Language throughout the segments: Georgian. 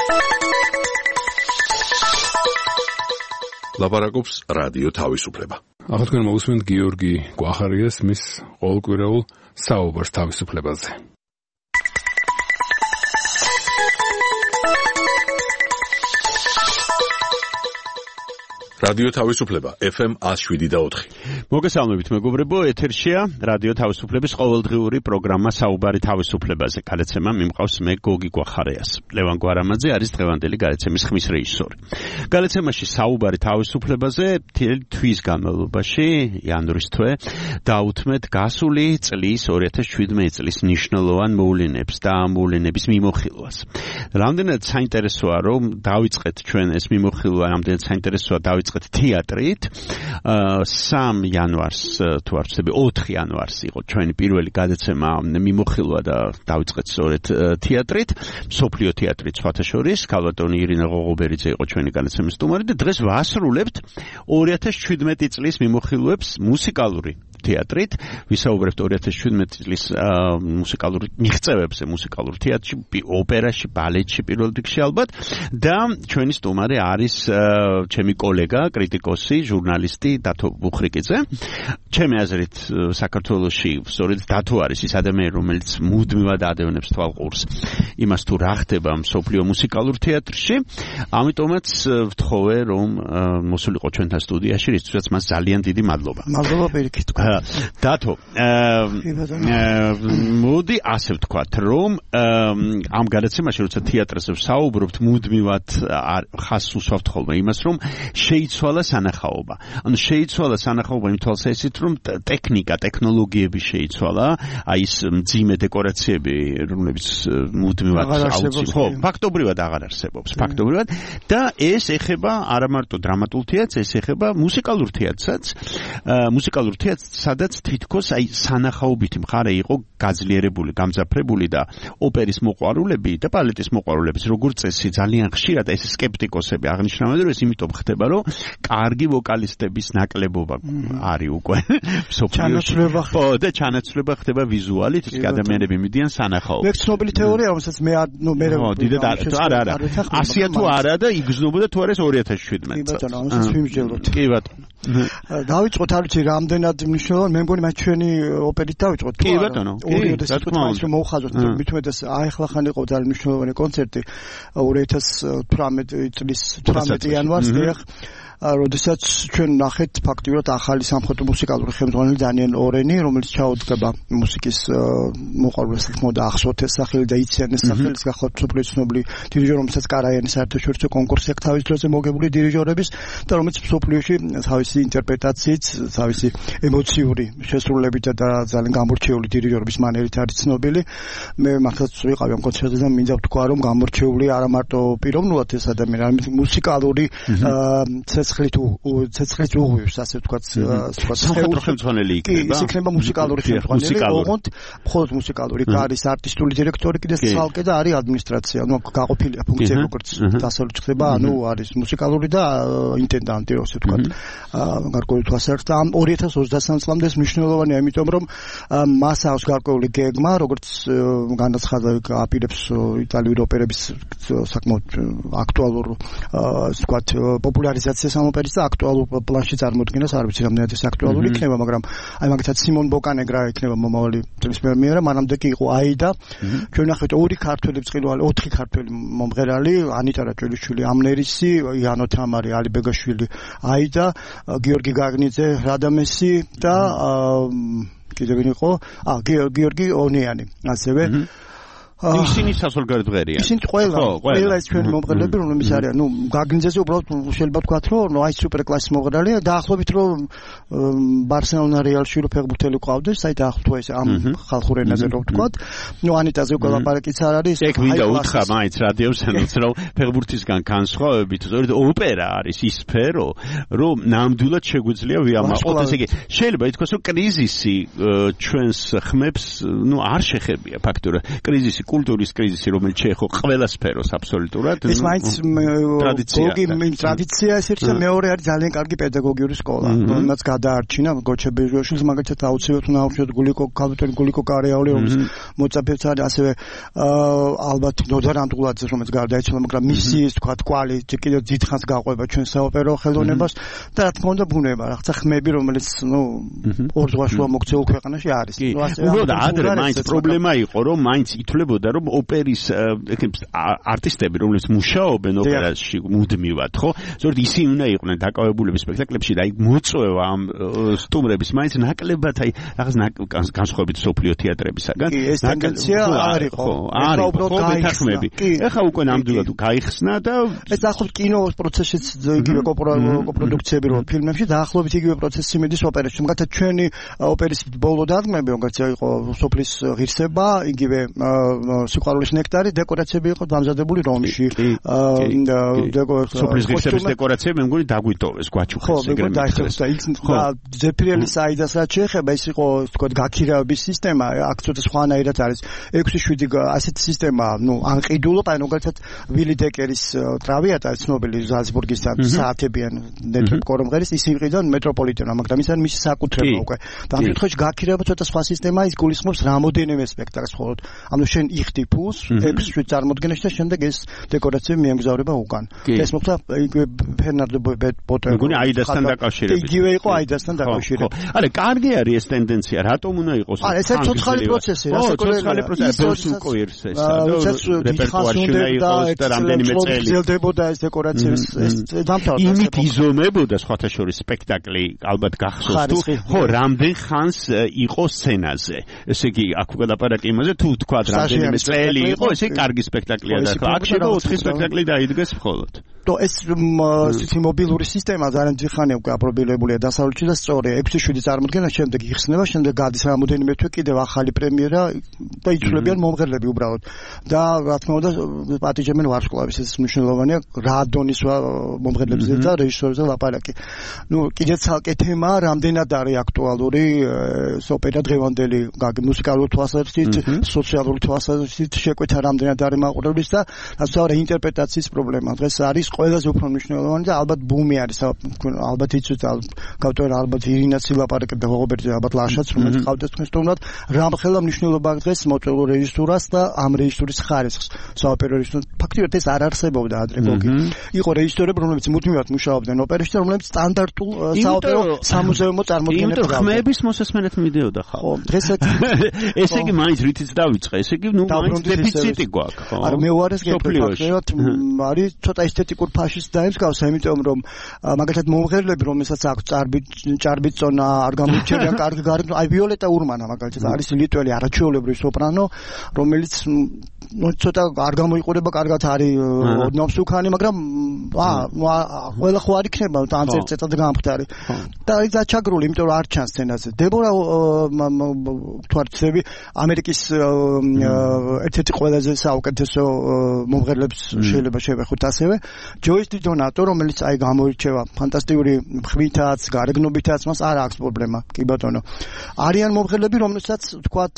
ლაპარაკობს რადიო თავისუფლება. ახლა თქვენ მოგესმენთ გიორგი კვახარიას მის ყოველკვირეულ საუბარს თავისუფლებაზე. რადიო თავისუფლება FM 107.4. მოგესალმებით მეგობრებო, ეთერშია რადიო თავისუფლების ყოველდღიური პროგრამა საუბარი თავისუფლებაზე. გადაცემა მიმყავს მე გოგი კვახარიას. ლევან გვარამაძე არის დღევანდელი გადაცემის ხმის რეჟისორი. გადაცემაში საუბარი თავისუფლებაზე თვის განმავლობაში იანვრის თვე დაუთმეთ გასული წლის 2017 წლის მნიშვნელოვან მოვლენებს და ამ მოვლენების მიმოხილვას. რამდენად საინტერესოა რომ დავიწყეთ ჩვენ ეს მიმოხილვა, რამდენად საინტერესოა დავიწყეთ თეატრით. 3 იანვარს თუ არ ვცდები 4 იანვარს იყო ჩვენი პირველი გადაცემა მიმოხილვა და დავიწყეთ სწორედ თეატრით, მსოფლიო თეატრით სხვათა შორის. ქალბატონი ირინა ღოღობერიძე იყო ჩვენი გადაცემის სტუმარი და დღეს ვასრულებთ 2017 წლის მიმოხილვებს მუსიკალური თეატრით. ვისაუბრებთ 2017 წლის მუსიკალურ მიღწევებზე, მუსიკალურ თეატრში, ოპერაში, ბალეტში პირველ რიგში ალბათ და ჩვენი სტუმარი არის ჩემი კოლეგა, კრიტიკოსი, ჟურნალისტი დათო ბუხრიკიძე. ჩემი აზრით საქართველოში სწორედ დათო არის ის ადამიანი, რომელიც მუდმივად ადევნებს თვალყურს იმას თუ რა ხდება მსოფლიო მუსიკალურ თეატრში. ამიტომაც ვთხოვე რომ მოსულიყო ჩვენთან სტუდიაში, რისთვისაც მას ძალიან დიდი მადლობა. მადლობა პირიქით. დათო, მოდი ასე ვთქვათ, რომ ამ გადაცემაში როცა თეატრზე ვსაუბრობთ, მუდმივად ხაზს უსვამთ ხოლმე იმას, რომ შეიცვალა სანახაობა. ანუ შეიცვალა სანახაობა იმ თვალსაზრისით, რომ ტექნიკა, ტექნოლოგიები შეიცვალა, აი ეს მძიმე დეკორაციები, რომლებიც მუდმივად აუცილებლად, ხო, ფაქტობრივად აღარ არსებობს, ფაქტობრივად და ეს ეხება არა მარტო დრამატულ თეატრს, ეს ეხება მუსიკალურ თეატრსაც, მუსიკალურ თეატრს, სადაც თითქოს აი სანახაობითი მხარე იყო გაძლიერებული, გამძაფრებული და ოპერის მოყვარულები და ბალეტის მოყვარულების როგორც წესი ძალიან ხშირად ეს სკეპტიკოსები აღნიშნავენ, რომ ეს იმიტომ ხდება, რომ კარგი ვოკალისტების ნაკლებობა არის უკვე მსოფლიოში. ხო, და ჩანაცვლება ხდება ვიზუალით, ის ადამიანები მიდიან სანახაობას. მე ცნობილი თეორია, რომელსაც მე დიდად არა. ასია თუ არა და იგრძნობოდა თუ არა 2017 წელს. კი ბატონო, ამასაც ვიმსჯელოთ. კი ბატონო. დავიწყოთ, არ ვიცი რამდენად მნიშვნელოვანი, მე მგონი მათ ჩვენი ოპერით დავიწყოთ. კი ბატონო. რომ მოუხაზოთ, მithumetas აეხლახან იყო ძალიან მნიშვნელოვანი კონცერტი 2018 წლის 18 იანვარს როდესაც ჩვენ ნახეთ ფაქტიურად ახალი სამხატვრო მუსიკალური ხელმძღვანელი დანიელ ორენი, რომელიც ჩაუდგება მუსიკის მოყვარულებს ხმოდა ახსოვთ ეს სახელი და იციან ეს სახელი, გახლავთ სოფლიო ცნობილი დირიჟორი, რომელსაც კარაიანის საერთაშორისო კონკურსი აქვს თავის დროზე მოგებული დირიჟორების და რომელიც სოფლიოში თავისი ინტერპრეტაციით, თავისი ემოციური შესრულებით და ძალიან გამორჩეული დირიჟორების მანერით არის ცნობილი. მე მართლაც ვიყავი ამ კონცერტზე და მინდა ვთქვა, რომ გამორჩეული არა მარტო პიროვნულად ეს ადამიანი, არამედ მუსიკალური ცეცხლით უღვივს, ასე ვთქვათ, სამხატვრო ხელმძღვანელი იქნება. ის იქნება მუსიკალური ხელმძღვანელი, ოღონდ მხოლოდ მუსიკალური, არის არტისტული დირექტორი კიდე ცალკე და არის ადმინისტრაცია, ანუ გაყოფილია ფუნქციები, როგორც დასავლეთ ხდება, ანუ არის მუსიკალური და ინტენდანტი, ასე ვთქვათ. გარკვეული თვალსაზრისით და ამ 2023 წლამდე ეს მნიშვნელოვანია, იმიტომ რომ მას აქვს გარკვეული გეგმა, როგორც განაცხადა, აპირებს იტალიური ოპერების საკმაოდ აქტუალურ, ასე ვთქვათ, პოპულარიზაციას ამ ოპერის და აქტუალურ პლანში წარმოდგენას, არ ვიცი რამდენად ეს აქტუალური იქნება, მაგრამ აი მაგალითად სიმონ ბოკანეგრა იქნება მომავალი წლის პრემიერა, მანამდე კი იყო აიდა. ჩვენ ნახეთ 2 ქართველი ბრწყინვალე, 4 ქართველი მომღერალი, ანიტა რაჭველიშვილი, ამნერისი, იანო თამარი, ალი ბეგაშვილი, აიდა, გიორგი გაგნიძე, რადამესი და კიდევ ვინ იყო? გიორგი ონიანი, ასევე ისინი სასულგარეთ ღერიან. ისინი ყველა ეს ჩვენი მომღერლები, რომლებიც არიან, ნუ გაგნიძეზე უბრალოდ შეიძლება ვთქვათ, რომ აი სუპერ კლასის მომღერალია, დაახლოებით რომ ბარსელონა რეალში რო ფეხბურთელი ყავდეს, აი დაახლოებით ეს ამ ხალხურ ენაზე რო ვთქვათ. ნუ ანიტაზე უკვე ლაპარაკიც არ არის. ეგ მინდა უთხრა მაინც რადიოსანაც, რომ ფეხბურთისგან განსხვავებით, ზოგადად ოპერა არის ის სფერო, რომ ნამდვილად შეგვიძლია ვიამაყოთ, ესე იგი, შეიძლება ითქვას, რომ კრიზისი ჩვენს ხმებს, ნუ არ შეხებია ფაქტურად. კრიზისი კულტურის კრიზისი, რომელიც შეეხო ყველა სფეროს აბსოლუტურად. ეს მაინც ტრადიცია ეს ერთ მეორე არის ძალიან კარგი პედაგოგიური სკოლა, რომელსაც გადაარჩინა გოჩებეჟოშის მაგალითად აუცილებლად უნდა ავშოთ გულიკო კარიაული, რომელიც მოწაფეც არის, ასევე ალბათ ნოდარ ანდღულაძე, რომელიც გარდაიცვალა, მაგრამ მისი ის თქვა კვალი კიდევ დიდხანს გაყვება ჩვენ საოპერო ხელოვნებას და რა თქმა უნდა ბუნება, რაღაცა ხმები, რომელიც ორ ზღვაშუა მოქცეულ ქვეყანაში არის. უბრალოდ ადრე მაინც პრობლემა იყო, რომ მაინც ითვლებოდა, რომ ოპერის არტისტები, რომლებიც მუშაობენ ოპერაში მუდმივად, ხო? ზოგადად ისინი უნდა იყვნენ დაკავებულები სპექტაკლებში და აი მოწვევა ამ სტუმრების მაინც ნაკლებად აი რაღაც განსხვავებით სოფლიო თეატრებისაგან. ეს ტენდენცია არ იყო. ეხლა უბრალოდ გაიხსნა. ეხლა უკვე ნამდვილად გაიხსნა და ეს ახლობთ კინოს პროცესშიც იგივე კოპროდუქციები რო ფილმებში დაახლოებით იგივე პროცესი მიდის ოპერაში. მაგალითად ჩვენი ოპერის ბოლო დადგმები, როგორც იყო სოფლის ღირსება, იგივე სიყვარულის ნექტარი, დეკორაციები იყო დამზადებული რომში. სოფლის ღირსების დეკორაციები მე მგონი დაგვიტოვეს, გვაჩუხეს ეგრევე. ხო, ზეფრიელი საიდას რაც შეეხება, ეს იყო თქო გაქირავების სისტემა, აქ ცოტა სხვანაირად არის. 6-7 ასეთი სისტემა, ანყიდულობ, აი მაგალითად ვილი დეკერის ტრავიატა ცნობილი ზალცბურგისთან საათებიან ნეტვორკ კორომღერის ის იყიდან მეტროპოლიტენმა, მაგრამ ის არის მისი საკუთრება უკვე. და ამ შემთხვევაში გაქირება ცოტა სხვა სისტემაა, ის გულისხმობს რამოდენიმე სპექტაკლს მხოლოდ. ანუ შენ იხდი ფულს 6-7 წარმოდგენაში და შემდეგ ეს დეკორაციები მიემგზავრება უკან. ეს მოხდა იგივე ფერნანდო ბოტო. მგონი აიდასთან დაკავშირებით. იგივე იყო აიდასთან დაკავშირებით. არა, კარგი არის ეს ტენდენცია, რატომ უნდა იყოს? არა, ეს არის ცოცხალი პროცესი, ცოცხალი პროცესი, ბევრს უკოირს ეს. რეპერტუარში უნდა იყოს და რამდენიმე წელი გრძელდებოდა ეს დეკორაციების ეს დამთავრდა. იმით იზომებოდა სხვათა შორის სპექტაკლი, ალბათ გახსოვს თუ ხო, რამდენ ხანს იყო სცენაზე. ესე იგი, აქ გადაპარაკი იმაზე, თუ თქვა რამდენიმე წელი იყო, ესე კარგი სპექტაკლია და აქ შევა 4 სპექტაკლი დაიდგეს მხოლოდ. ეს მობილური სისტემა ძალიან ძიხანია უკვე აპრობირებულია დასავლეთში და სწორია 6-7 წარმოდგენა შემდეგ იხსნება, შემდეგ გადის რამოდენიმე თვე კიდევ ახალი პრემიერა და იცვლებიან მომღერლები უბრალოდ. და რა თქმა უნდა პატიჟებენ ვარსკვლავის ეს მნიშვნელოვანია რა დონის მომღერლებზე და რეჟისორებზე ლაპარაკი. კიდევ ცალკე თემა რამდენად არის აქტუალური ოპერა დღევანდელი მუსიკალური თვალსაზრისით, სოციალური თვალსაზრისით შეკვეთა რამდენად არის მაყურებლის და ასევე ინტერპრეტაციის პრობლემა. დღეს არის ყველაზე უფრო მნიშვნელოვანი და ალბათ ბუმი არის ალბათ იცით გავტოვე ალბათ ირინაც ლაპარაკებდა ღობერტზე ალბათ ლაშაც რომელიც ყავდეს თქვენს თუნდაც რამხელა მნიშვნელობა დღეს მოწვეულ რეჟისურას და ამ რეჟისურის ხარისხს საოპერო რეჟისურს ფაქტიურად ეს არ არსებობდა ადრე გოგი იყო რეჟისორები რომლებიც მუდმივად მუშაობდნენ ოპერაში და რომლებიც სტანდარტულ საოპერო სამუზეუმო წარმოდგენებს გავდა ხმების მოსესმენად მიდიოდა ხო დღესაც ესე იგი მაინც რითიც დავიწყე ესე იგი მაინც დეფიციტი გვაქვს ხო არა მე უარეს გეტყვით არის ცოტა ესთეტიკურ ფაშის დაემსგავსა, იმიტომ რომ მაგალითად მომღერლები, რომელსაც აქვს ჭარბი წონა, არ გამოირჩევიან კარგი გარემო, აი ვიოლეტა ურმანა მაგალითად არის ლიტველი არაჩვეულებრივი სოპრანო, რომელიც ცოტა არ გამოიყურება, კარგად არის ნომსუქანი, მაგრამ ყველა ხო არ იქნება, ან წერტად გამხდარი. და ის აჩაგრული, იმიტომ რომ არ ჩანს სცენაზე. დებორა თვარცები ამერიკის ერთ-ერთი ყველაზე საუკეთესო მომღერლებს შეიძლება შევეხოთ ასევე. ჯოის დონატო, რომელიც აი გამოირჩევა ფანტასტიკური ხმითაც, გარეგნობითაც, მას არ აქვს პრობლემა, კი ბატონო. არიან მომღერლები, რომელსაც თქვათ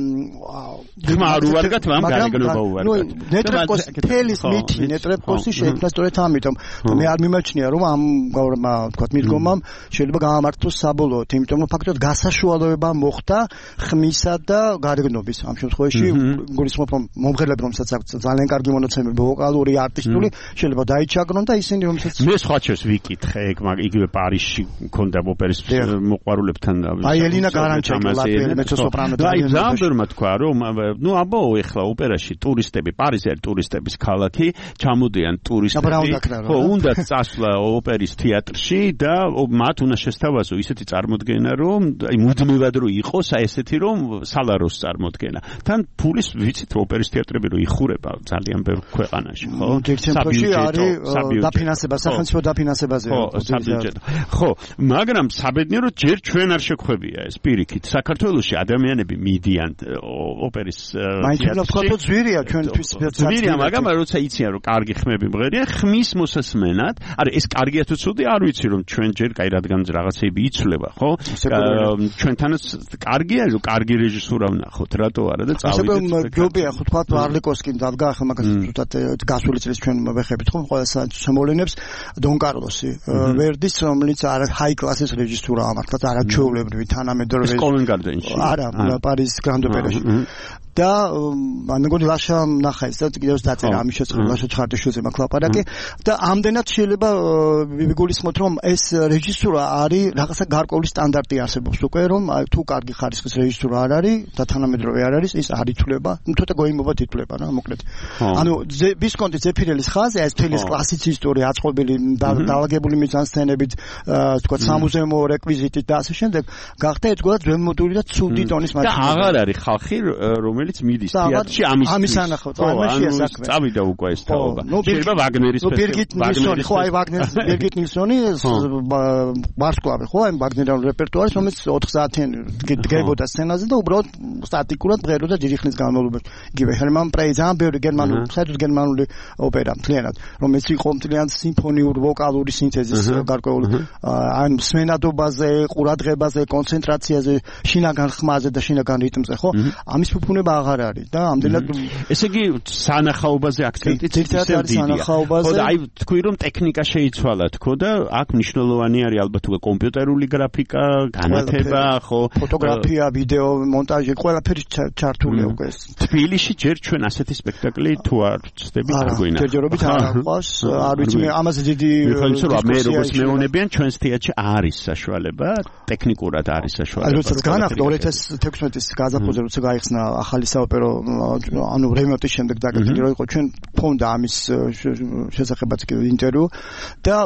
ხმა არ უარგათ, მაგრამ გარეგნობა უარგათ. ნეტრეპკოს თელის მითი, ნეტრეპკოსი შეიქმნა სწორედ ამიტომ. მე არ მიმაჩნია, რომ ამ თქვათ მიდგომამ შეიძლება გაამართლოს საბოლოოდ, იმიტომ რომ ფაქტობრივად გასაშუალება მოხდა ხმისა და გარეგნობის. ამ შემთხვევაში გულისხმობ რომ მომღერლები, რომელსაც აქვს ძალიან კარგი მონაცემები, ვოკალური, არტისტული, შეიძლება დაიჩაგრონ და ისინი რომელსაც მე სხვა ჩემს ვიკითხე ეგ იგივე პარიზში მქონდა ოპერის მოყვარულებთან აი ელინა გარანჩაკი ლატვიელი მეცო-სოპრანო და აი ზამბერმა თქვა რომ აბო ეხლა ოპერაში ტურისტები პარიზი არის ტურისტების ქალაქი ჩამოდიან ტურისტები ხო უნდა წასვლა ოპერის თეატრში და მათ უნდა შესთავაზო ისეთი წარმოდგენა რომ აი მუდმივად რო იყოს აი ესეთი რომ სალაროს წარმოდგენა თან ფულის ვიცით ოპერის თეატრები რო იხურება ძალიან ბევრ ქვეყანაში ხო არის დაფინანსება სახელმწიფო დაფინანსებაზე ხო მაგრამ საბედნიეროდ ჯერ ჩვენ არ შეგვხვევია ეს პირიქით საქართველოში ადამიანები მიდიან ოპერის თეატრში ძვირია ჩვენთვის ძვირია, მაგრამ როცა იციან რომ კარგი ხმები მღერია, ხმის მოსასმენად, არა ეს კარგია თუ ცუდი, არ ვიცი რომ ჩვენ ჯერ კაი რადგან რაღაცები იცვლება, ხო? ჩვენთანაც კარგია, რომ კარგი რეჟისურა ვნახოთ, რატო არა და წავიდეთ. ასე ჯობია ხო თქვა არლიკოვსკიმ დადგა ახლა მაგას ზუსტად გასული წლის ჩვენ ვეხებით ხო ყველა შემოვლენებს დონ კარლოსი ვერდის რომელიც ჰაი კლასის რეჟისურა ამართლაც არაჩვეულებრივი თანამედროვე Covent Garden-ში. არა, პარიზის გრანდ ოპერაში. და მეგონი ლაშა ნახა ეს და კიდევ დაწერა ამის შესახებ ლაშა ჩხარტიშვილზე მაქვს ლაპარაკი და ამდენად შეიძლება ვიგულისხმოთ რომ ეს რეჟისურა არის რაღაცა გარკვეული სტანდარტი არსებობს უკვე რომ თუ კარგი ხარისხის რეჟისურა არ არის და თანამედროვე არ არის ის არ ითვლება ცოტა გოიმობად ითვლება რა მოკლედ ანუ ვისკონტი ზეფირელის ხაზი ეს თელის კლასიცი ისტორია აწყობილი დაალაგებული მიზანსცენებით თქვა სამუზეუმო რეკვიზიტით და ასე შემდეგ გახდა ეცგოდა ძველმოდული და ცუდი ტონის მაჩვენებელი და აღარ არის ხალხი რომელიც მიდის თეატრში ამის ანახავთ ამაშია საქმე წავიდა უკვე ეს თაობა შეიძლება ვაგნერის ვაგნერი ხო აი ვაგნერის ბერგიტ ნილსონი ვარსკვლავი ხო აი ვაგნერიან რეპერტუარის რომელიც 4 საათიან დგებოდა სცენაზე და უბრალოდ სტატიკურად მღეროდა დიდი ხნის განმავლობაში იგივე ჰერმან პრეიზ ამ ბევრი გერმანული საერთოდ გერმანული ოპერა მთლიანად რომელიც იყო მთლიანად სიმფონიურ ვოკალური სინთეზის გარკვეული ან სმენადობაზე ყურადღებაზე კონცენტრაციაზე შინაგან ხმაზე და შინაგან რიტმზე ხო ამის ფუფუნება აღარ არის და ამდენად ესე იგი სანახაობაზე აქცენტი ისე დიდია ხო და აი თქვი რომ ტექნიკა შეიცვალა თქო და აქ მნიშვნელოვანი არის ალბათ უკვე კომპიუტერული გრაფიკა განათება ხო ფოტოგრაფია ვიდეო მონტაჟი ყველაფერი ჩართულია უკვე ეს თბილისში ჯერ ჩვენ ასეთი სპექტაკლი თუ არ ვწდებით არ გვინა ჯერჯერობით არ ყავს არ ვიცი მე ამაზე დიდი მე როგორც მეუბნებიან ჩვენს თეატრში არის საშუალება ტექნიკურად არის საშუალება როცა განახდა 2016 წლის გაზაფხულზე როცა გაიხსნა ახალი საოპერო ანუ რემონტის შემდეგ დაგეგმილი რომ იყო ჩვენ ფონდა ამის შესახებაც ინტერვიუ და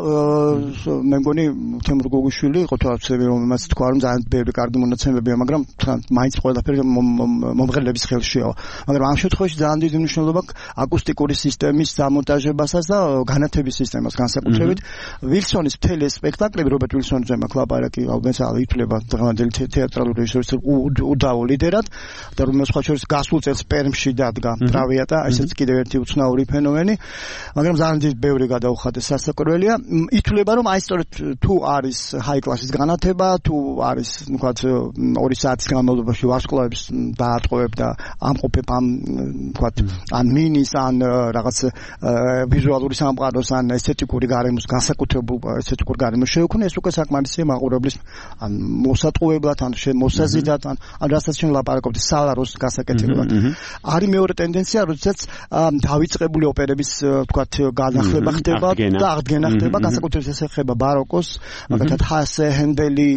მე მგონი თემურ გოგუშვილი იყო თვალწები რომ მას თქვა რომ ძალიან ბევრი კარგი მონაცემებია მაგრამ მაინც ყველაფერი მომღერლების ხელშია მაგრამ ამ შემთხვევაში ძალიან დიდი მნიშვნელობა აკუსტიკური სისტემის დამონტაჟებასაც და განათების სისტემას განსაკუთრებით ვილსონის მთელი სპექტაკლები რობერტ ვილსონზე მაქვს ლაპარაკი ალბათ ითვლება დღევანდელი თეატრალური რეჟისორის უდაო ლიდერად და რომელსაც სხვა შორის გასულ წელს პერმში დადგა ტრავიატა ესეც კიდევ ერთი უცნაური ფენომენი მაგრამ ძალიან დიდი ბევრი გადაუხადეს სასაკვირველია ითვლება რომ აი სწორედ თუ არის ჰაი კლასის განათება თუ არის თქვა 2 საათის განმავლობაში ვარსკვლავებს დაატყობებ და ამყოფებ ამ თქვა ან მინის ან რაღაც ვიზუალური სამყაროს ან ესთეტიკური გარემოს განსაკუთრებულ ესთეტიკურ გარემოს შეუქმნა ეს უკვე საკმარისია მაყურებლის ან მოსატყუებლად ან მოსაზიდად ან რასაც ჩვენ ლაპარაკობთ სალაროს გასაკეთებლად არის მეორე ტენდენცია როდესაც დავიწყებული ოპერების თქვათ განახლება ხდება და აღდგენა ხდება განსაკუთრებით ეს ეხება ბაროკოს მაგალითად ჰასე ჰენდელი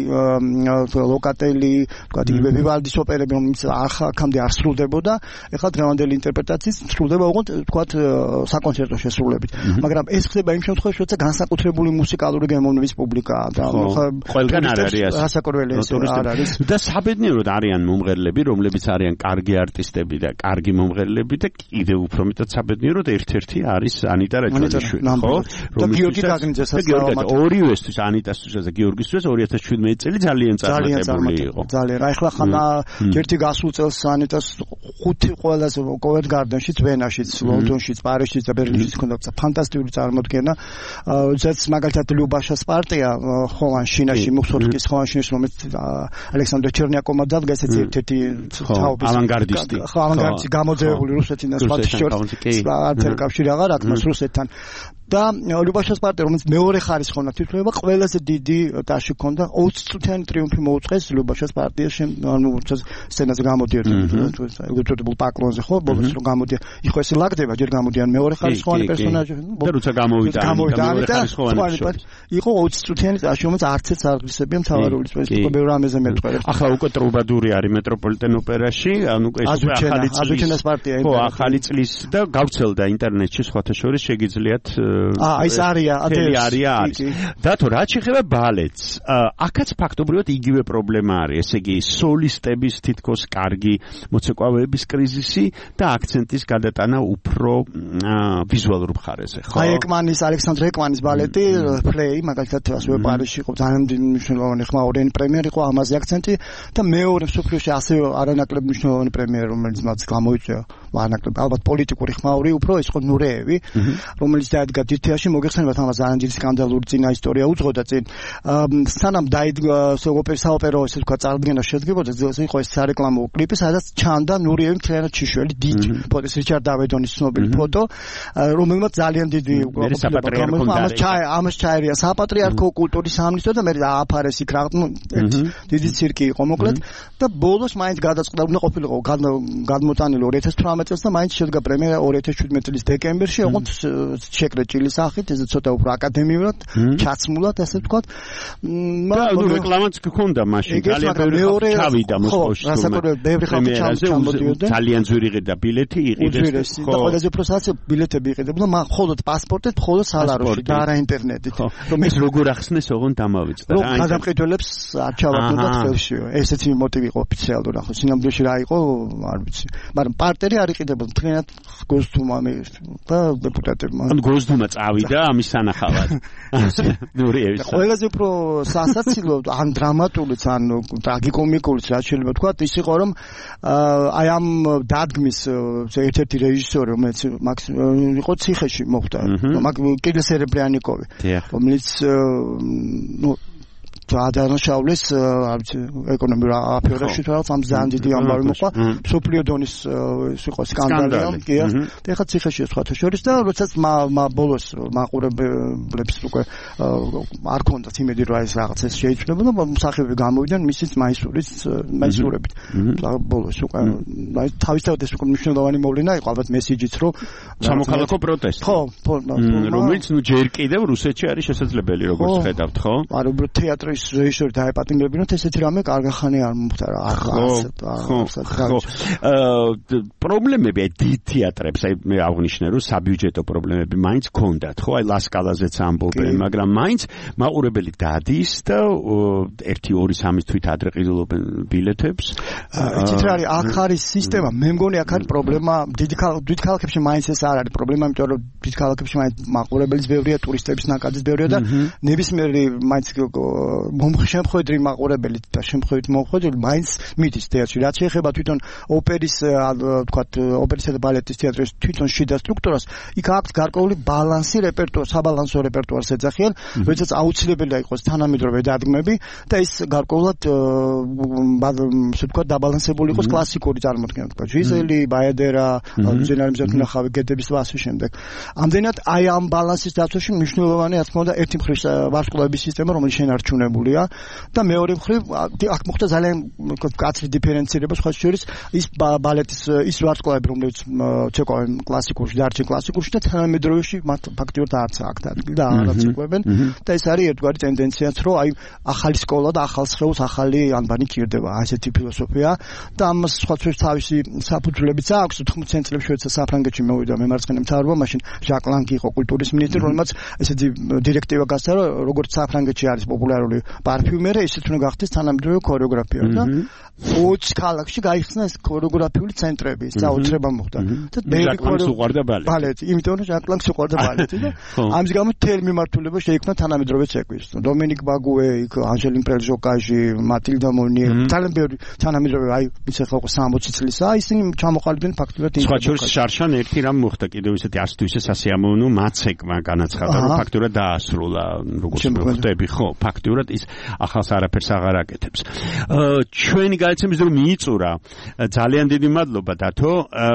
ლოკატელი თქვათ ვივალდის ოპერები რომელიც ახალამდე არ სრულდებოდა ეხლა დღევანდელი ინტერპრეტაციით სრულდება უყურთ თქვათ საკონცერტო შესრულებით მაგრამ ეს ხდება იმ შემთხვევაში როცა განსაკუთრებული მუსიკალური გემოვნების პუბლიკაა და ყველგან არ არის ასაკურველი არ არის და საბედნიეროდ არიან მომღერლები რომლებიც არიან კარგი არტისტები და კარგი მომღერლები და კიდევ უფრო მეტად საბედნიეროდ ერთ-ერთი არის ანიტა რაჭვალიშვილი ხო და გიორგი გაგნიძესაც ორივესთვის ანიტასთვისაც და გიორგისთვისაც 2017 წელი ძალიან წარმატებული იყო ძალიან რა ეხლა ხანა ერთი გასულ წელს ანიტას 5 ყველაზე კოვერტ გარდენშიც ვენაშიც ლონდონშიც პარიზშიც და ბერლინშიც ქონდა ფანტასტიკური წარმოდგენა ზეც მაგალითად ლიუბაშას პარტია ხოვანშინაში მუხსორკის ხოვანშინაში რომელიც ალექსანდრე ჩერნიაკოვმა დადგა ესეც ერთ-ერთი თაობის ავანგარდისტი ხო ავანგარდისტი გამოძევებული რუსეთიდან სხვა შორის არც კავშირი აღარ აქვს მას რუსეთთან და ლიუბაშას პარტია რომელიც მეორე ხარისხოვანად ითვლება ყველაზე დიდი ტაში ჰქონდა 20 წუთიანი ტრიუმფი მოუწყეს ლიუბაშას პარტიას ანუ სცენაზე გამოდიოდა უწოდებულ პაკლონზე ხო ბოლოს რომ გამოდია იყო ესე ლაგდება ჯერ გამოდიან მეორე ხარისხოვანი პერსონაჟი და როცა გამოვიდა მეორე ხარისხოვანი იყო 20 წუთიანი ტაში რომელიც არც ერთ არგლისებია მთავარული ეს იყო ბევრ ამაზე მეტყველებს ახლა უკვე ტრუბადური არის მეტროპოლიტენ ოპერაში ანუ ეს უკვე ახალი აზუჩენას პარტია ხო ახალი წლის და გავრცელდა ინტერნეტში სხვათა შორის შეგიძლიათ ეს არია არის დათო რაც შეეხება ბალეტს აქაც ფაქტობრივად იგივე პრობლემა არის ესე იგი სოლისტების თითქოს კარგი მოცეკვავეების კრიზისი და აქცენტის გადატანა უფრო ვიზუალურ მხარეზე ხო აი ეკმანის ალექსანდრე ეკმანის ბალეტი ფლეი მაგალითად ასევე პარიზში იყო ძალიან მნიშვნელოვანი ხმა ორენი პრემიერი იყო ამაზე აქცენტი და მეორე მსოფლიოში ასევე არანაკლებ მნიშვნელოვანი პრემიერი პრემიერა, რომელიც მათ გამოიწვია ვანაკლებ, ალბათ პოლიტიკური ხმაური, უფრო ის იყო ნურეევი, რომელიც დაედგა დიდ თეატრში, მოგეხსენებათ ამას ძალიან დიდი სკანდალური წინა ისტორია უძღოდა წინ. სანამ დაიდგა საოპერო ესე თქვა წარდგენა შედგებოდა, იყო ეს სარეკლამო კლიპი, სადაც ჩანდა ნურეევი მთლიანად ჩიშველი, დიდი ფოტოს რიჩარდ დავედონის ცნობილი ფოტო, რომელმაც ძალიან დიდი ამას ჩაერია საპატრიარქო კულტურის სამინისტრო და მე ააფარეს იქ რა, დიდი ცირკი იყო მოკლედ და ბოლოს მაინც გადაწყდა, უნდა ყოფილიყო გადმოტანილი 2018 წელს და მაინც შედგა პრემიერა 2017 წლის დეკემბერში, ოღონდ შეკრეჭილი სახით, ეს ცოტა უფრო აკადემიურად, ჩაცმულად, ასე ვთქვათ. მაგრამ რეკლამაც გქონდა მაშინ, ძალიან ბევრი ჩავიდა მოსკოვში. ბევრი ხალხი ჩამოდიოდა. ძალიან ძვირი და ბილეთი იყიდეს. და ყველაზე უფრო საოცრ ბილეთები იყიდებოდა, მხოლოდ პასპორტით, მხოლოდ სალაროში და არა ინტერნეტით. ეს როგორ ახსნეს, ოღონდ დამავიწყდა რა. გადამყიდველებს არ ჩავარდნოდა ხელში. ესეთი მოტივი იყო ოფიციალურად, ახლა სინამდვილეში რა იყო, არ ვიცი. მაგრამ პარტერი არ იყიდებოდა, მთლიანად გოსდუმა და დეპუტატებმა. ან გოსდუმა წავიდა ამის სანახავად. ნურიევის. ყველაზე უფრო სასაცილო, ან დრამატულიც, ან ტრაგიკომიკულიც რაც შეიძლება ვთქვა, ის იყო რომ აი ამ დადგმის ერთ-ერთი რეჟისორი, რომელიც იყო ციხეში მოხვდა, კირილ სერებრიანიკოვი, რომელიც გადანაშაულეს ეკონომიკურ აფერაში თორემ ამ ძალიან დიდი ამბავი მოყვა სოფლიო დონის ის იყო სკანდალი კი და ეხლა ციხეში სხვათა შორის და როდესაც ბოლოს მაყურებლებს უკვე არ ქონდათ იმედი რომ ეს რაღაც ეს შეიცვლებოდა მსახიობი გამოვიდნენ მისიც მაისურებით ბოლოს უკვე თავისთავად ეს უკვე მნიშვნელოვანი მოვლენა იყო ალბათ მესიჯიც რომ სამოქალაქო პროტესტი ხო რომელიც ნუ ჯერ კიდევ რუსეთში არის შესაძლებელი როგორც ხედავთ ხო არა უბრალოდ თეატრის რეჟისორი დაეპატიმრებინოთ ესეთი რამე კარგახანი არ მომხდა რა ხო პრობლემები დიდ თეატრებს აი მე აღნიშნე რომ საბიუჯეტო პრობლემები მაინც ქონდათ ხო აი ლასკალაზეც ამბობენ მაგრამ მაინც მაყურებელი დადის და 1-2-3 თვით ადრე ყიდულობენ ბილეთებს იცით რა არის აქ არის სისტემა მე მგონი აქ არის პრობლემა დიდ ქალაქებში მაინც ეს არ არის პრობლემა იმიტომ რომ დიდ ქალაქებში მაინც მაყურებელიც ბევრია ტურისტების ნაკადიც ბევრია და ნებისმიერი მაინც შემხედრი მაყურებელი და შემხედრით მომხედრული მაინც მიდის თეატრში რაც შეეხება თვითონ ოპერის ვთქვათ ოპერისა და ბალეტის თეატრის თვითონ შიდა სტრუქტურას იქ აქვს გარკვეული ბალანსი რეპერტუარ საბალანსო რეპერტუარს ეძახიან როდესაც აუცილებელია იყოს თანამედროვე დადგმები და ის გარკვეულად ასე ვთქვათ დაბალანსებული იყოს კლასიკური წარმოდგენა ვთქვათ ჟიზელი ბაედერა ჯენერალი მზეთუნახავი გედების და ასე შემდეგ ამდენად აი ამ ბალანსის დაცვაში მნიშვნელოვანია რა თქმა უნდა ერთი მხრივ ვარსკვლავების სისტემა რომელიც შენარჩუნებულია და მეორე მხრივ აქ მოხდა ძალიან კაცრი დიფერენცირება სხვა შორის ის ბალეტის ის ვარსკვლავები რომელიც ცეკვავენ კლასიკურში და არჩენ კლასიკურში და თანამედროვეში მათ ფაქტიურად არც აქვს ადგილი და არც იკვლევენ და ეს არის ერთგვარი ტენდენციაც რომ აი ახალი სკოლა და ახალ სხეულს ახალი ანბანი გირდება ასეთი ფილოსოფია და ამას სხვა შორის თავისი საფუძვლებიც აქვს 80 წლებში როცა საფრანგეთში მოვიდა მემარცხენე მთავრობა მაშინ ჟაკ ლანგი იყო კულტურის მინისტრი რომელმაც ესეთი დირექტივა გასცა რომ როგორც საფრანგეთში არის პოპულარული პარფიუმერია ისიც უნდა გახდეს თანამედროვე ქორეოგრაფია და 20 ქალაქში გაიხსნა ეს ქორეოგრაფიული ცენტრები საოცრება მოხდა და ჟაკ ლანგს უყვარდა ბალეტი იმიტომ რომ ჟაკ ლანგს უყვარდა ბალეტი და ამის გამო თელ მიმართულება შეიქმნა თანამედროვე ცეკვის დომინიკ ბაგუე იქ ანჟელინ პრელჟოკაჟი მატილდა მონიე ძალიან ბევრი თანამედროვე აი ის ახლა 60 წლისა ისინი ჩამოყალიბდნენ ფაქტურად სხვა შორის შარშან ერთი რამ მოხდა კიდევ ისეთი ასთვის სასიამოვნო მაცეკმა განაცხადა რომ ფაქტურად დაასრულა როგორც მოხდები ხო ფაქტურად ის ახალს არაფერს აღარ აკეთებს ჩვენი გაიცემის რომ მიიწურა ძალიან დიდი მადლობა დათო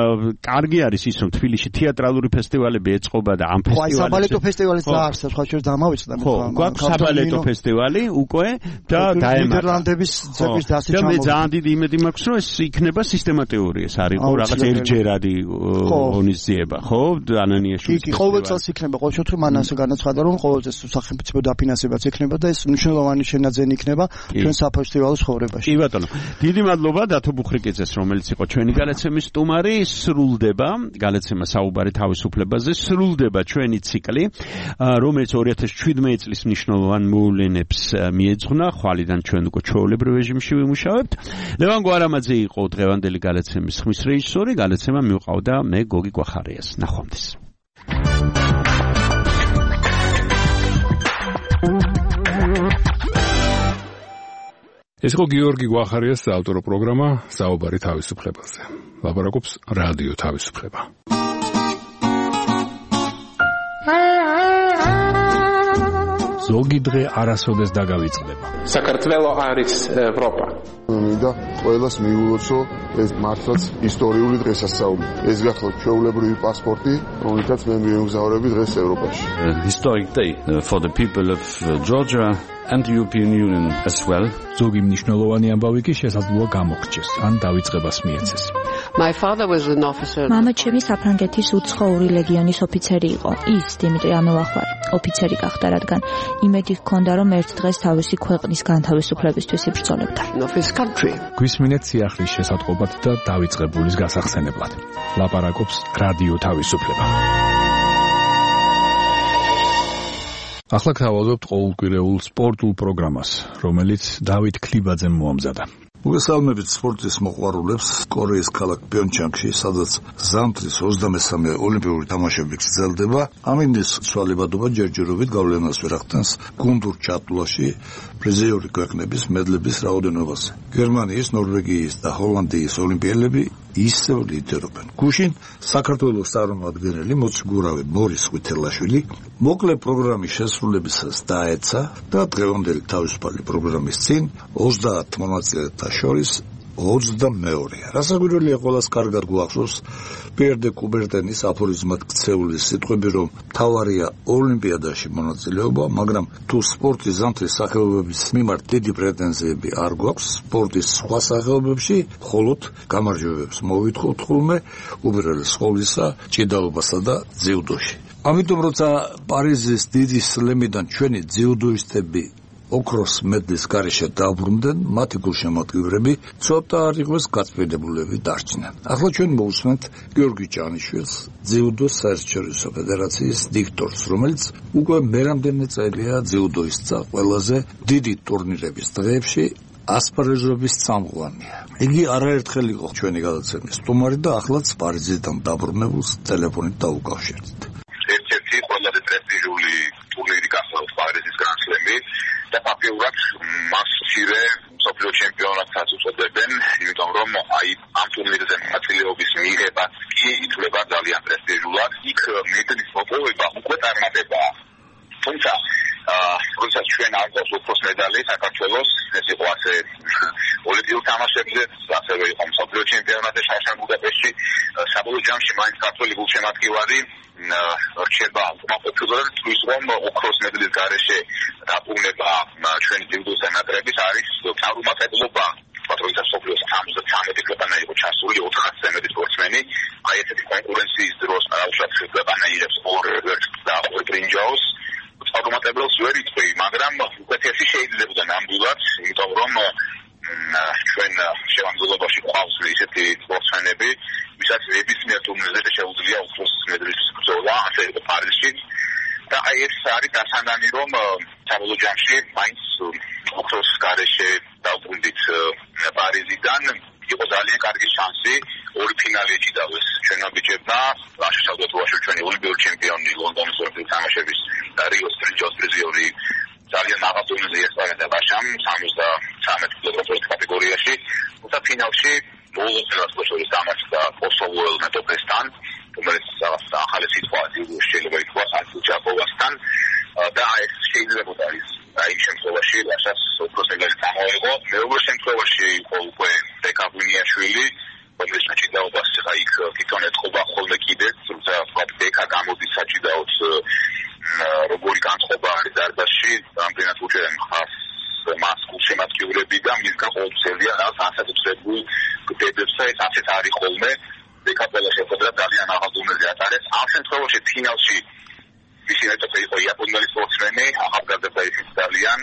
კარგი არის ის რომ თბილისში თეატრალური ფესტივალები ეწყობა და ამ ფესტივალებში საბალეტო ფესტივალიც დაარსდა სხვა შორის დამავიწყდა ხო გვაქვს საბალეტო ფესტივალი უკვე და დაემატა ნიდერლანდების ძეგლის დასი და მე ძალიან დიდი იმედი მაქვს რომ ეს იქნება სისტემატიური ეს არის ხო რაღაც ერთჯერადი ღონისძიება ხო ანანიაშვილის კი ყოველ წელს იქნება ყოველ შემთხვევაში მან ასე განაცხადა რომ ყოველ წელს სახელმწიფო დაფინანსებაც იქნება და ეს მნიშვნელოვანი შენაძენი იქნება ჩვენ საფესტივალო ცხოვრებაში. კი ბატონო. დიდი მადლობა დათო ბუხრიკიძეს, რომელიც იყო ჩვენი გადაცემის სტუმარი. სრულდება გადაცემა საუბარი თავისუფლებაზე, სრულდება ჩვენი ციკლი, რომელიც 2017 წლის მნიშვნელოვან მოვლენებს მიეძღვნა. ხვალიდან ჩვენ უკვე ჩვეულებრივ რეჟიმში ვიმუშავებთ. ლევან გვარამაძე იყო დღევანდელი გადაცემის ხმის რეჟისორი. გადაცემა მივყავდა მე გოგი გვახარიას. ნახვამდის. ეს იყო გიორგი გვახარიას საავტორო პროგრამა საუბარი თავისუფლებაზე. ლაპარაკობს რადიო თავისუფლება. ზოგი დღე არასოდეს დაგავიწყდება. საქართველო არის ევროპა. მინდა ყველას მიულოცო ეს მართლაც ისტორიული დღესასწაული. ეს გახლავთ ჩვეულებრივი პასპორტი, რომელთაც მე მივემგზავრები დღეს ევროპაში. Historic day for the people of Georgia and the European Union as well. ზოგი მნიშვნელოვანი ამბავი კი შესაძლოა გამოგრჩეს, ან დავიწყებას მიეცეს. My father was an officer. მამა ჩემი საფრანგეთის უცხოური ლეგიონის ოფიცერი იყო. ის დიმიტრი ამელახვარი ოფიცერი გახდა, რადგან იმედი ჰქონდა, რომ ერთ დღეს თავისი ქვეყნის განთავისუფლებისთვის იბრძოლებდა. გვისმინეთ სიახლის შესატყობად და დავიწყებულის გასახსენებლად. ლაპარაკობს რადიო თავისუფლება. ახლა გთავაზობთ ყოველკვირეულ სპორტულ პროგრამას, რომელიც დავით ქლიბაძემ მოამზადა. მოგესალმებით სპორტის მოყვარულებს კორეის ქალაქ პიონჩანგში, სადაც ზამთრის 23-მე ოლიმპიური თამაშები გრძელდება. ამინდის ცვალებადობა ჯერჯერობით გავლენას ვერ ახდენს გუნდურ ჩატვლაში პრიზიორი ქვეყნების მედლების რაოდენობაზე. გერმანიის, ნორვეგიის და ჰოლანდიის ოლიმპიელები ისევ ლიდერობენ. გუშინ საქართველოს წარმომადგენელი მოციგურავი მორის ყვითელაშვილი მოკლე პროგრამის შესრულებისას დაეცა და დღევანდელი თავისუფალი პროგრამის წინ 30 მონაწილეთა შორის 22-ია. რასაკვირველია, ყველას კარგად გვახსოვს პიერ დე კუბერტენის აფორიზმად ქცეული სიტყვები, რომ თავარია ოლიმპიადაში მონაწილეობა, მაგრამ თუ სპორტის ზამთრის სახეობების მიმართ დიდი პრეტენზიები არ გვაქვს, სპორტის სხვა სახეობებში მხოლოდ გამარჯვებებს მოვითხოვთ ხოლმე, უპირველეს ყოვლისა ჭიდაობასა და ძიუდოში. ამიტომ როცა პარიზის დიდი სლემიდან ჩვენი ძიუდოისტები ოქროს მედლის გარეშე დაბრუნდნენ, მათი გულშემატკივრები ცოტა არ იყოს გაწმენდებულები დარჩნენ. ახლა ჩვენ მოვუსმენთ გიორგი ჭანიშვილს, ძიუდოს საერთაშორისო ფედერაციის დირექტორს, რომელიც უკვე მერამდენე წელია ძიუდოისტთა ყველაზე დიდი ტურნირების დღეებში ასპარეზობის წამყვანია. იგი არაერთხელ იყო ჩვენი გადაცემის სტუმარი და ახლაც პარიზიდან დაბრუნებულს ტელეფონით დაუკავშირდით. ერთ-ერთი ყველაზე პრესტიჟული ტურნირი გახლავთ პარიზის გრან-სლემი და ფაქტიურად მას მცირე მსოფლიო ჩემპიონატსაც უწოდებენ, იმიტომ რომ აი ამ ტურნირზე მონაწილეობის მიღებაც კი ითვლება ძალიან პრესტიჟულად. იქ მედლის მოპოვება უკვე წარმატებაა. თუმცა როდესაც ჩვენ არ გვაქვს ოქროს მედალი საქართველოს, ეს იყო ასე ოლიმპიურ თამაშებზე, ასევე იყო მსოფლიო ჩემპიონატი შარშან ბუდაპეშტში, საბოლოო ჯამში მაინც ქართველი გულშემატკივარი რჩება უკმაყოფილებლად, თვლის რომ ოქროს მედლის გარეშე დაბრუნება ჩვენი ძიუდოს ნაკრების არის წარუმატებლობა. როდესაც მსოფლიოს 73 ქვეყანა იყო ჩასული, 400-ზე მეტი სპორტსმენი, აი ესეთი კონკურენციის დროს უშუალოდ ქვეყანა იღებს ორ და ორ ბრინჯაოს. წარუმატებელს ვერ იწვი, მაგრამ უკეთესი შეიძლება ნამდვილად, იმიტომ რომ ჩვენ შემადგენლობაში ყავს ისეთი სპორტსმენები, ვისაც ნებისმიერ ტურნირზე შეუძლია ოქროს მედლის ბრძოლა, ასე იყო პარიზში. და აი ეს არის დასანანი, რომ საბოლოო ჯამში მაინც ოქროს გარეშე დავბრუნდით პარიზიდან. იყო ძალიან კარგი შანსი ორი ფინალი ეჭიდავეს ჩვენმა ბიჭებმა. ლაშშავდოთ უაშო ჩვენი ოლიმპიური ჩემპიონი ლონდონის ოლიმპიური თამაშების და რიოს ბრინჯაოს პრიზიორი ძალიან მაღალ დონეზე ესპანეთს ბაშამ 73 კილოგრამის კატეგორიაში. თუმცა ფინალში ბოლოს შორის დამარცხდა კოსოვოელ მეტოქესთან, რომელიც ახალი სიტყვა შეიძლება ითქვას ანტიჯაკოვასთან და ეს შეიძლება არის იმ შემთხვევაში, რასაც ოქროს მედალი წამოიღო. მეორე შემთხვევაში იყო უკვე ბეკაბუნიაშვილი, რომელიც საჭიდაობას ხა იქ თვითონ ეთყობა ხოლმე კიდეც, თუმცა ბეკა გამოდის საჭიდაოს როგორი განწყობა არის დარბაზში, რამდენად უჭერენ ხას მას გულშემატკივრები და მისგან ყოველწელია რაღაც ასაკობრივ გდებებს და ეს ასეთ არის ხოლმე. ბეკაპელა შეხვედრა ძალიან მაღალ დონეზე ატარეს. ამ შემთხვევაში ფინალში მისი მეტოქე იყო იაპონელი სპორტსმენი, ახალგაზრდა ის ძალიან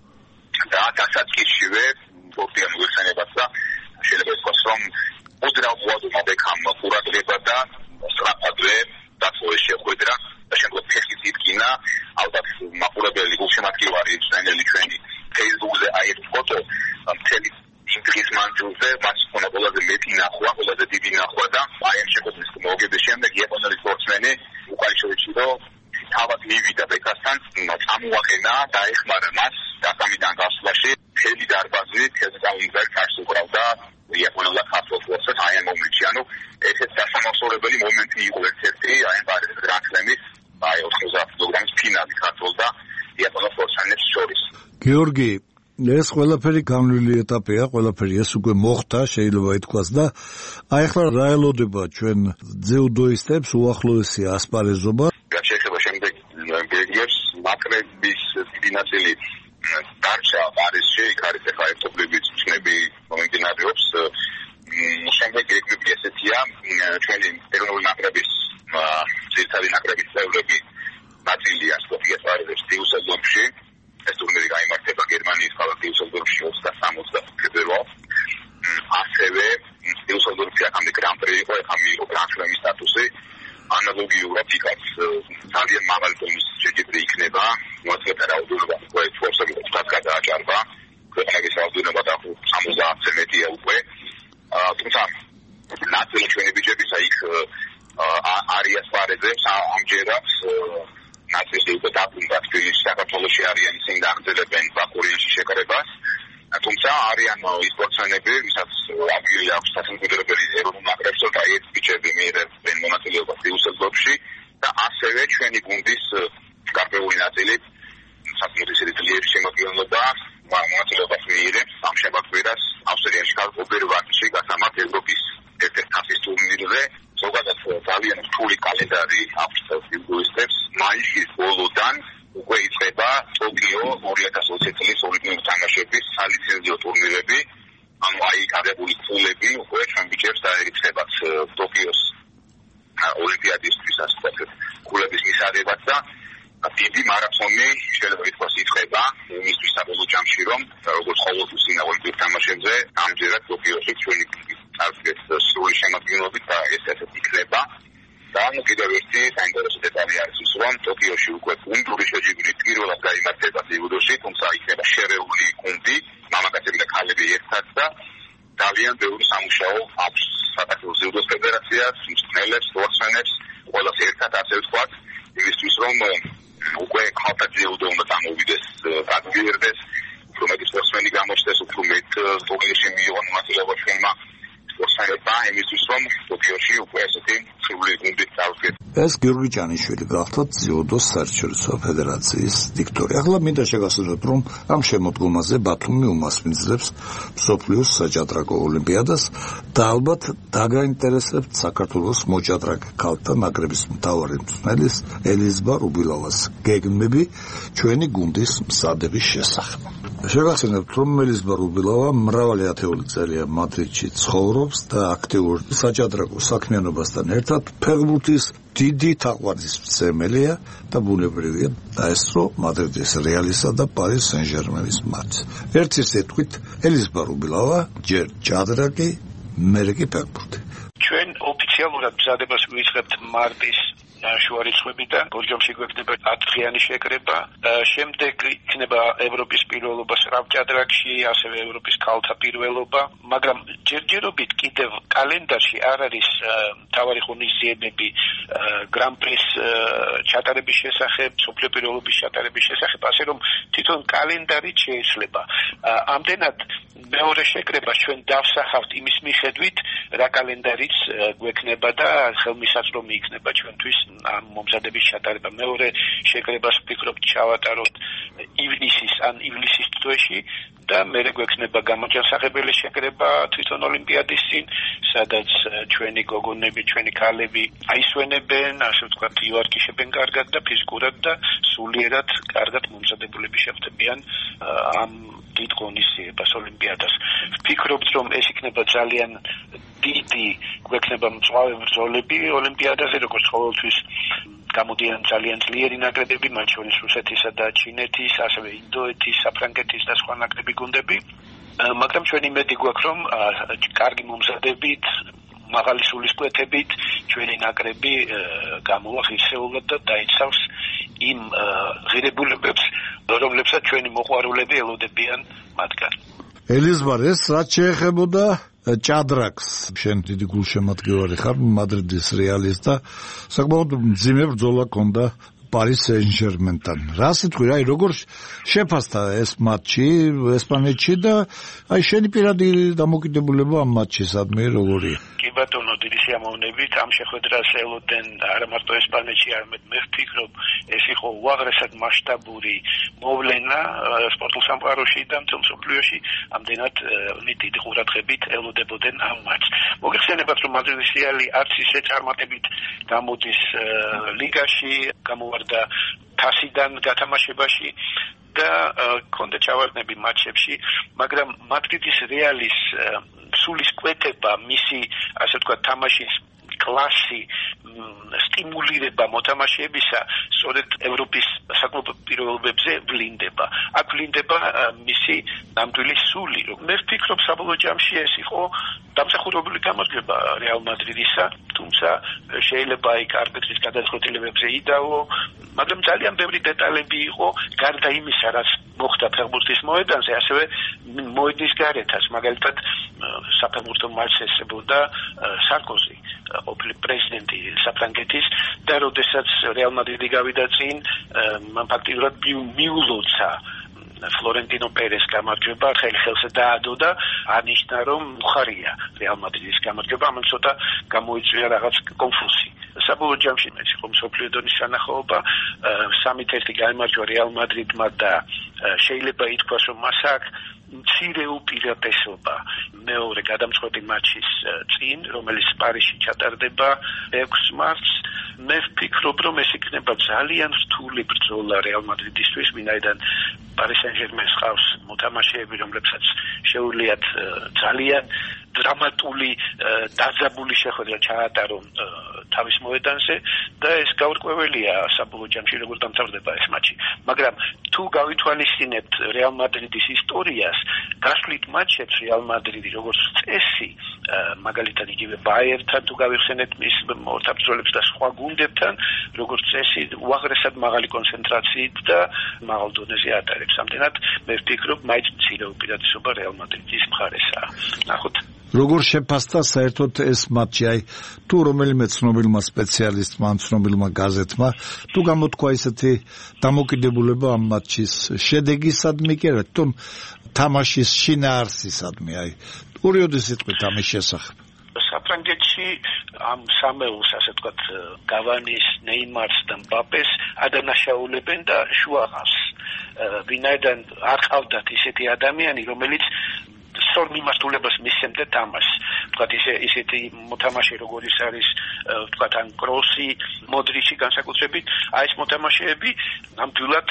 და დასაწყისშივე პორტიან უხსენებაც და შეიძლება ითქვას, რომ უდრავოა ბეკამ ყურადღება და სწრაფადვე დაწვეს შეხვედრა და შემდგომ ფეხით იდგინა. ალბათ მაყურებელი გულშემატკივარი ჩვენელი ჩვენი Facebook-ზე აი ეს ფოტო მთელი ინტრიგის მანძილზე მას ხონა ყველაზე მეტი ნახვა, ყველაზე დიდი ნახვა და აი ამ შეხვედრის მოგების შემდეგ იაპონელი სპორტსმენი უკაიშოვიჩიდო თავად მივიდა ბეკასთან, წამოაყენა, დაეხმარა მას დასამიდან გასვლაში, მთელი დარბაზი, მთელი წამოიღეს კარს უკრავდა იაპონელთა ქართველს აი ამ მომენტში, ანუ პირველი მომენტი იყო ერთ-ერთი აი პარიზის გრან-სლემის 90 კილოგრამის ფინალი ქართულ და იაპონელ სპორტსმენებს შორის. გიორგი, ეს ყველაფერი განვლილი ეტაპია, ყველაფერი ეს უკვე მოხდა, შეიძლება ითქვას და აი ახლა რა ელოდება ჩვენ ძიუდოისტებს უახლოესი ასპარეზობა? შეიძლება შემდეგ ბელგიებს ნაკრების დიდი ნაწილი დარჩა პარიზში, იქ არის ახლა ერთობლივი წვნები მომდინარეობს. შემდეგ ეგრევე ესეთია ჩვენი ეროვნული ნაკრების ძირითადი ნაკრების წევრები ნაწილია სკოპიეს პარიზში დიუსელდორფში. ეს ტურნირი გაიმართება გერმანიის ქალაქ დიუსელდორფში 23 ფებრუარს. ასევე დიუსელდორფში აქამდე გრან-პრი იყო, ახლა მიიღო გრან-სლემის სტატუსი. ანალოგიურად იქაც ძალიან მაღალი დონის შეჯიბრი იქნება, მოწესრიგება რაოდენობა უკვე ფორსები 5 გადააჭარბა, ქვეყნების რაოდენობა და 70-ზე მეტია უკვე. თუმცა ნაწილი ჩვენი ბიჭებისა იქ არის ასპარეზებს ამჯერად ნაწილი უკვე დაბრუნდა თბილისში, საქართველოში არიან, ისინი დააგრძელებენ ბაკურიაში შეკრებას. თუმცა არიან ის სპორტსმენები, ვისაც აგვირია აქვს სასამართლებელი ეროვნულ ნაკრებს და ეს ბიჭები მიიღებენ მონაწილეობას დიუსელდორფში და ასევე ჩვენი გუნდის გარკვეული ნაწილი სასამართლოების ძლიერი შემადგენლობა მონაწილეობას მიიღებს ამ შემოქმედას ავსტრიაში ობერვარდში გასამართ ევროპის ერთ-ერთ თასის ტურნირზე. ზოგადად ძალიან რთული კალენდარი აქვს ძიუდოისტებს. მაისის ბოლოდან უკვე იწყება ტოკიო 2020 წლის ოლიმპიური თამაშების სალიცენზიო ტურნირები. ანუ აი გადაგული ფულები უკვე ჩვენ ბიჭებს დაერიცხებათ ტოკიოს ოლიმპიადისთვის ასწავლეთ ფულების მისაღებად და დიდი მარათონი შეიძლება ითქვას იწყება იმისთვის საბოლოო ჯამში რომ როგორც ყოველთვის ინა ოლიმპიურ თამაშებზე ამჯერად ტოკიოში ჩვენი წარდგეს სრული შემადგენლობით და ეს ესეთ იქნება. და კიდევ ერთი საინტერესო დეტალი არის ის რომ ტოკიოში უკვე გუნდური შეჯიბრით პირველად გაიმართება ძიუდოში, თუმცა იქნება შერეული გუნდი, მამაკაცები და ქალები ერთად და ძალიან ბევრი სამუშაო აქვს საქართველოს ძიუდოს ფედერაციას, მწვრთნელებს, სპორტსმენებს, ყველას ერთად ასე ვთქვათ, იმისთვის რომ უკვე ქალთა ძიუდო უნდა გამოვიდეს, გაგვიერდეს, უფრო მეტი სპორტსმენი გამოჩნდეს, უფრო მეტ ტურნირში მიიღონ მონაწილეობა ჩვენმა სპორტსმენებმა, იმისთვის რომ ტოკიოში უკვე ესეთი სრული გუნდი წავდგეს. ეს გიორგი ჭანიშვილი გახლავთ ძიუდოს საერთაშორისო ფედერაციის დიქტორი. ახლა მინდა შეგასწროთ, რომ ამ შემოდგომაზე ბათუმი უმასპინძლებს მსოფლიოს საჭადრაკო ოლიმპიადას და ალბათ დაგაინტერესებთ საქართველოს მოჭადრაკე ქალთა ნაკრების მთავარი მწვრთნელის ელიზბარ უბილავას გეგმები ჩვენი გუნდის მზადების შესახებ. შეგახსენებთ, რომ ელიზბარ უბილავა მრავალი ათეული წელია მადრიდში ცხოვრობს და აქტიურ საჭადრაკო საქმიანობასთან ერთად ფეხბურთის დიდი თაყვანისმცემელია მცემელია და ბუნებრივია დაესწრო მადრიდის რეალისა და პარის სენ-ჟერმენის მატჩს. ერთი სიტყვით ელიზბარ უბილავა ჯერ ჭადრაკი, მერე კი ფეხბურთი. ჩვენ ოფიციალურად მზადებას ვიწყებთ მარტის შუა რიცხვებიდან, ბორჯომში გვექნება 10 დღიანი შეკრება, შემდეგ იქნება ევროპის პირველობა სრავჭადრაკში, ასევე ევროპის ქალთა პირველობა, მაგრამ ჯერჯერობით კიდევ კალენდარში არ არის მთავარი ღონისძიებები გრან-პრის ჩატარების შესახებ, მსოფლიო პირველობის ჩატარების შესახებ, ასე რომ თვითონ კალენდარით შეიცვლება. ამდენად მეორე შეკრება ჩვენ დავსახავთ იმის მიხედვით, რა კალენდარიც გვექნება და ხელმისაწვდომი იქნება ჩვენთვის ამ მომზადების ჩატარება. მეორე შეკრებას ვფიქრობ ჩავატაროთ ივნისის ან ივლისის თვეში და მერე გვექნება გამოჯანსაღებელი შეკრება თვითონ ოლიმპიადის წინ, სადაც ჩვენი გოგონები, ჩვენი ქალები აისვენებენ, ასე ვთქვათ, იუარკიშებენ კარგად და ფიზიკურად და სულიერად კარგად მომზადებულები შეხვდებიან ამ დიდ ღონისძიებას ოლიმპიადას. ვფიქრობთ, რომ ეს იქნება ძალიან დიდი, გვექნება მწვავე ბრძოლები ოლიმპიადაზე, როგორც ყოველთვის გამოდიან ძალიან ძლიერი ნაკრებები, მათ შორის რუსეთისა და ჩინეთის, ასევე ინდოეთის, საფრანგეთის და სხვა ნაკრები გუნდები. მაგრამ ჩვენი იმედი გვაქვს, რომ კარგი მომზადებით, მაღალი სულისკვეთებით ჩვენი ნაკრები გამოვა ღირსეულად და დაიცავს იმ ღირებულებებს, რომლებსაც ჩვენი მოყვარულები ელოდებიან მათგან. ელიზბარ, ეს რაც შეეხებოდა ჭადრაკს, შენ დიდი გულშემატკივარი ხარ მადრიდის რეალის და საკმაოდ მძიმე ბრძოლა ჰქონდა Paris Saint-Germain-თან. რა სიტყვი, აი როგორ შეფასდა ეს მატჩი ესპანეთში და აი შენი პირადი დამოკიდებულება ამ მატჩისადმი როგორია? კი ბატონო, დიდი სიამოვნებით ამ შეხვედრას ელოდნენ არა მარტო ესპანეთში, არამედ მე ვფიქრობ, ეს იყო უაღრესად მასშტაბური მოვლენა სპორტულ სამყაროში და მთელ მსოფლიოში, ამდენად დიდი ყურადღებით ელოდებოდნენ ამ მატჩს. მოგეხსენებათ, რომ მადრიდის რეალი არც ისე წარმატებით გამოდის ლიგაში, გამოვარდა თასიდან გათამაშებაში და კონდა ჩავარდნები მატჩებში, მაგრამ მადრიდის რეალის სულისკვეთება, მისი ასე ვთქვათ თამაშის კლასი, სტიმულირება მოთამაშეებისა სწორედ ევროპის საკლუბო პირობებზე ვლინდება. აქ ვლინდება მისი ნამდვილი სული. მე ვფიქრობ, საბოლოო ჯამში ეს იყო დამსახურებული გამარჯვება რეალ მადრიდისა, თუმცა შეიძლება იქ არბიტრის გადაწყვეტილებებზე იდაო, მაგრამ ძალიან ბევრი დეტალები იყო გარდა იმისა, რაც მოხდა ფეხბურთის მოედანზე, ასევე მოედნის გარეთაც, მაგალითად საფეხბურთო მატჩს ესწრებოდა სარკოზი, ყოფილი პრეზიდენტი საფრანგეთის და როდესაც რეალ მადრიდი გავიდა წინ, მან ფაქტიურად მიულოცა ფლორენტინო პერეს გამარჯვება, ხელს დაადო და ანიშნა, რომ მხარია რეალ მადრიდის გამარჯვება, ამან ცოტა გამოიწვია რაღაც კონფუსი. საბოლოო ჯამში ეს იყო მსოფლიო დონის სანახაობა, 3-1 გაიმარჯვა რეალ მადრიდმა და შეიძლება ითქვას, რომ მას აქვს მცირე უპირატესობა მეორე გადამწყვეტი მატჩის წინ, რომელიც პარიზში ჩატარდება 6 მარტს. მე ვფიქრობ, რომ ეს იქნება ძალიან რთული ბრძოლა რეალ მადრიდისთვის, ვინაიდან Paris Saint-Germain-ს ყავს მოთამაშეები, რომლებსაც შეუძლიათ ძალიან დრამატული დაძაბული შეხვედრა ჩაატარონ თავის მოედანზე და ეს გაურკვეველია საბოლოო ჯამში როგორ დამთავრდება ეს მატჩი. მაგრამ თუ გავითვალისწინებთ რეალ მადრიდის ისტორიას, გასვლით მატჩებს რეალ მადრიდი როგორც წესი, მაგალითად იგივე ბაიერთან თუ გავიხსენეთ მის მოთამაშეებს და სხვა გუნდებთან, როგორც წესი, უაღრესად მაღალი კონცენტრაციით და მაღალ დონეზე ატარებს. ამდენად მე ვფიქრობ, მაინც მცირე უპირატესობა რეალ მადრიდის მხარესაა. ნახოთ. როგორ შეფასდა საერთოდ ეს მატჩი, აი თუ რომელიმე ცნობილმა სპეციალისტმა, ცნობილმა გაზეთმა, თუ გამოთქვა ისეთი დამოკიდებულება ამ მატჩის შედეგისადმი კი არა, თუმ თამაშის შინაარსისადმი, აი ურიოდი სიტყვით ამის შესახებ. საფრანგეთში ამ სამეულს, ასე ვთქვათ, გავანის, ნეიმარს და მბაპეს ადანაშაულებენ და შუაღავს. ვინაიდან არ ყავდათ ისეთი ადამიანი, რომელიც სწორ მიმართულებას მისცემდა თამაშს. ვთქვათ, ისეთი მოთამაშე როგორიც არის, ვთქვათ, ან კროსი, მოდრიჩი განსაკუთრებით, აი ეს მოთამაშეები ნამდვილად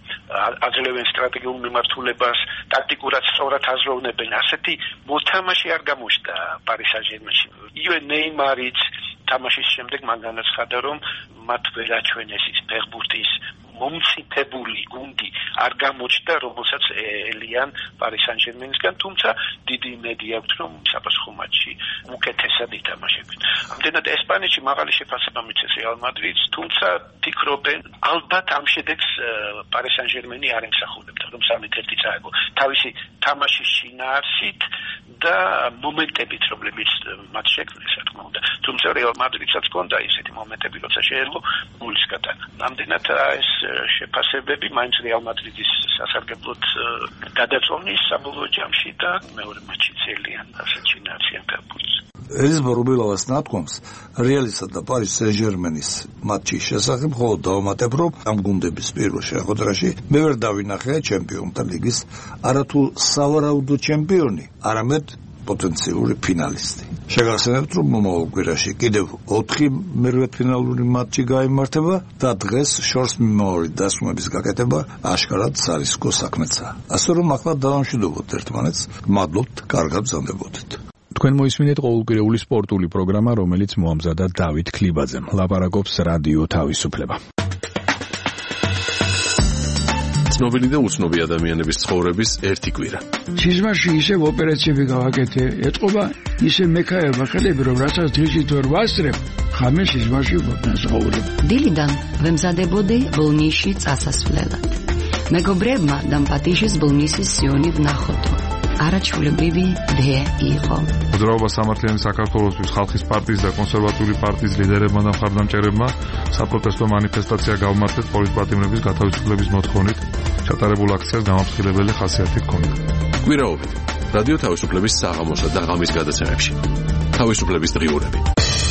აძლევენ სტრატეგიულ მიმართულებას, ტაქტიკურად სწორად აზროვნებენ. ასეთი მოთამაშე არ გამოჩნდა Paris Saint-Germain-ში. იგივე ნეიმარიც თამაშის შემდეგ მან განაცხადა, რომ მათ ვერ აჩვენეს ის ფეხბურთის მომწიფებული გუნდი არ გამოჩნდა, რომელსაც ელიან Paris Saint-Germain-ისგან, თუმცა დიდი იმედი აქვს, რომ საფასხო მატჩში უკეთესად ითამაშებენ. ამდენად ესპანეთში მაღალი შეფასება მიცეს რეალ მადრიდს, თუმცა ფიქრობენ, ალბათ ამ შედეგს Paris Saint-Germain-ი არ ემსახურებდა, რომ 3-1 წააგო. თავისი თამაშის შინაარსით და მომენტებით, რომლებიც მათ შექმნეს, რა თქმა უნდა. თუმცა რეალ მადრიდსაც ჰქონდა ისეთი მომენტები, როცა შეეძლო გოლის გატანა. ამდენად ეს შეფასებები მაინც რეალ მადრიდის სასარგებლოდ გადაწყვეტის საბოლოო ჯამში და მეორე მატჩი ძალიან ასეთ შინაარსიან ფეხბურთს. ელიზბარ უბილავას ნათქვამს რეალისა და Paris Saint-Germain-ის მატჩის შესახებ მხოლოდ დავამატებ, რომ ამ გუნდების პირველ შეხვედრაში მე ვერ დავინახე ჩემპიონთა ლიგის არათუ სავარაუდო ჩემპიონი, არამედ პოტენციური ფინალისტი. შეგახსენებთ, რომ მომავალ კვირაში კიდევ 4 მერვედფინალური მატჩი გაიმართება და დღეს შორს მიმავალი დასვენების გაკეთება აშკარად სარისკო საქმეცაა. ასე რომ ახლა დავამშვიდობოთ ერთმანეთს, მადლობთ, კარგად ბრძანდებოდეთ. თქვენ მოისმინეთ ყოველკვირეული სპორტული პროგრამა, რომელიც მოამზადა დავით ქლიბაძემ. ლაპარაკობს რადიო თავისუფლება. ცნობილი და უცნობი ადამიანების ცხოვრების ერთი კვირა. სიზმარში ისევ ოპერაციები გავაკეთე, ეთყობა ისე მექაება ხელები, რომ რასაც დღისით ვერ ვასწრებ, ხამე სიზმარში ვაცხოვრებ. დილიდან ვემზადებოდი ბოლნისში წასასვლელად. მეგობრებმა და პატიჟის ბოლნისის სიონი ვნახოთ. არაჩვეულებრივი დე იყო. მოძრაობა სამართლიანი საქართველოსთვის ხალხის პარტიის და კონსერვატიული პარტიის ლიდერებმა და მხარდამჭერებმა საპროტესტო მანიფესტაცია გავმართეს პოლიტპატიმრების გათავისუფლების მოთხოვნით. ჩატარებულ აქციას გამაფრთხილებელი ხასიათი ჰქონდა. გვირაობით რადიო თავისუფლების საღამოსა და ღამის გადაცემებში. თავისუფლების დღიურები.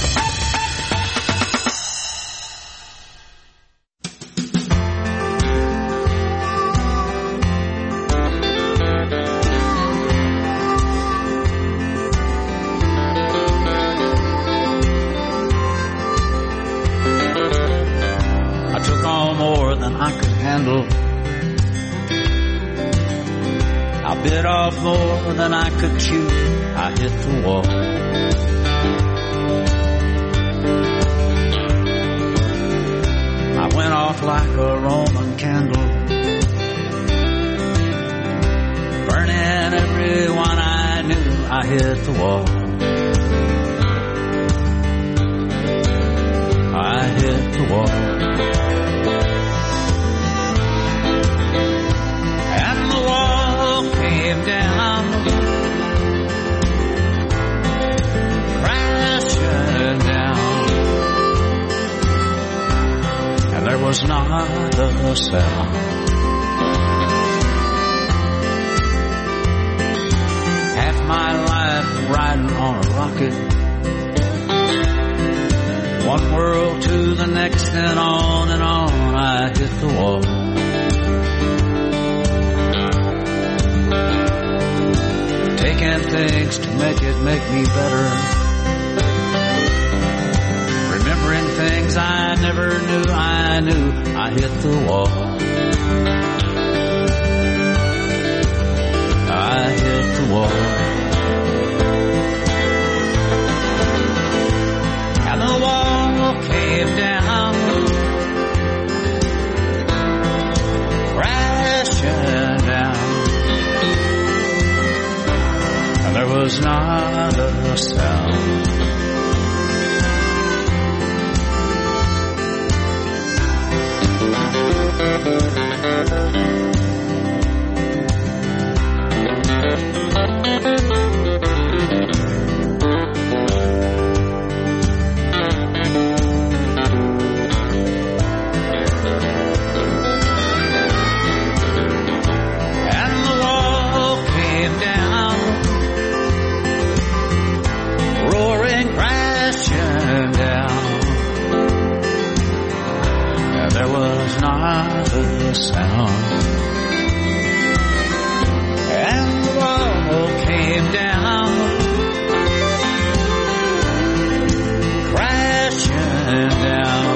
Bit off more than I could chew. I hit the wall. I went off like a Roman candle, burning everyone I knew. I hit the wall. I hit the wall. Came down, crashing down, and there was not a sound. Half my life riding on a rocket, one world to the next, and on I hit the wall. Taking things to make me better, remembering things I never knew. I hit the wall. I hit the wall. And the wall came down, crashing down. There was not a sound. And the wall came down, roaring, crashing down, and there was not a sound. And the wall came down, crashing down,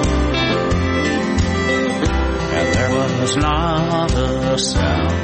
and there was not a sound.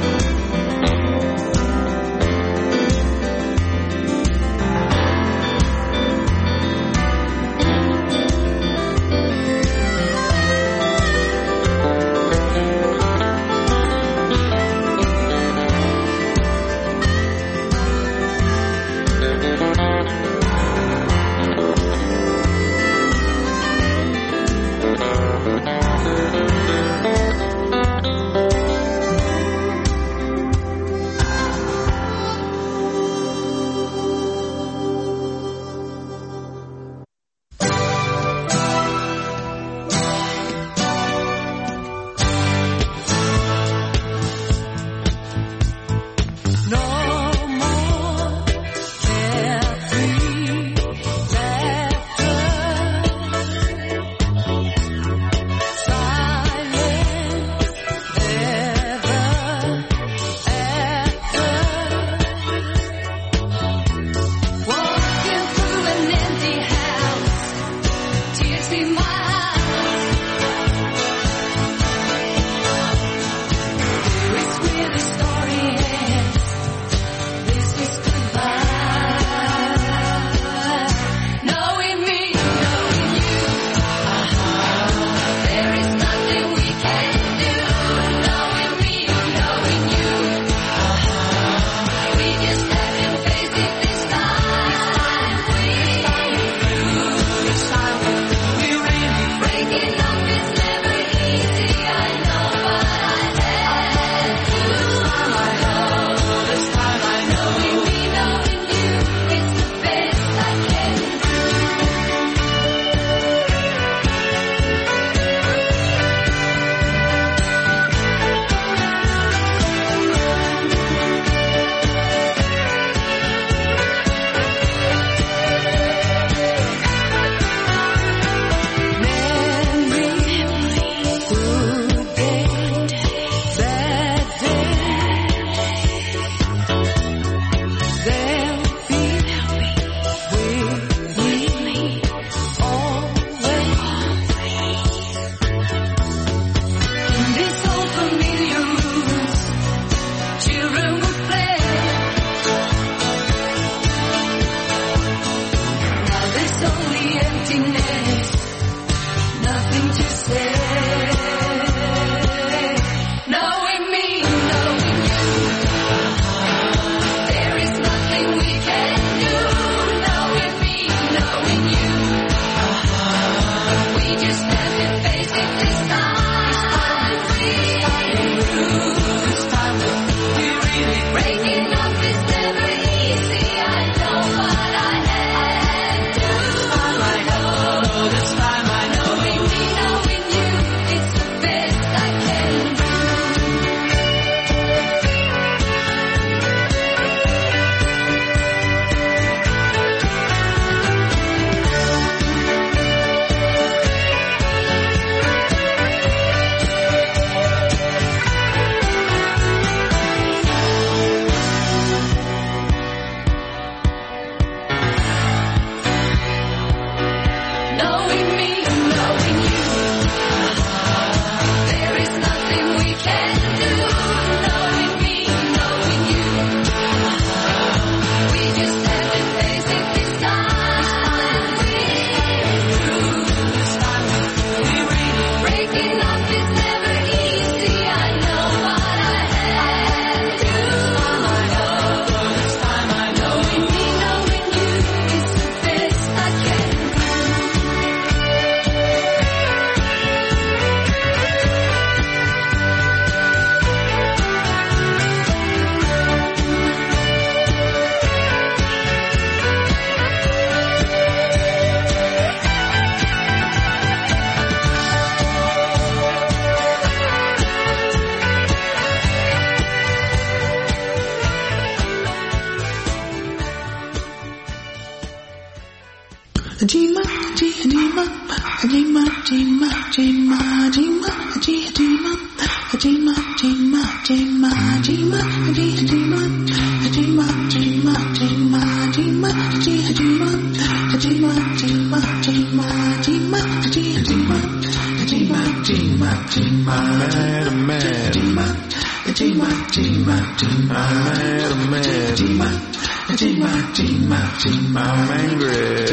I'm angry.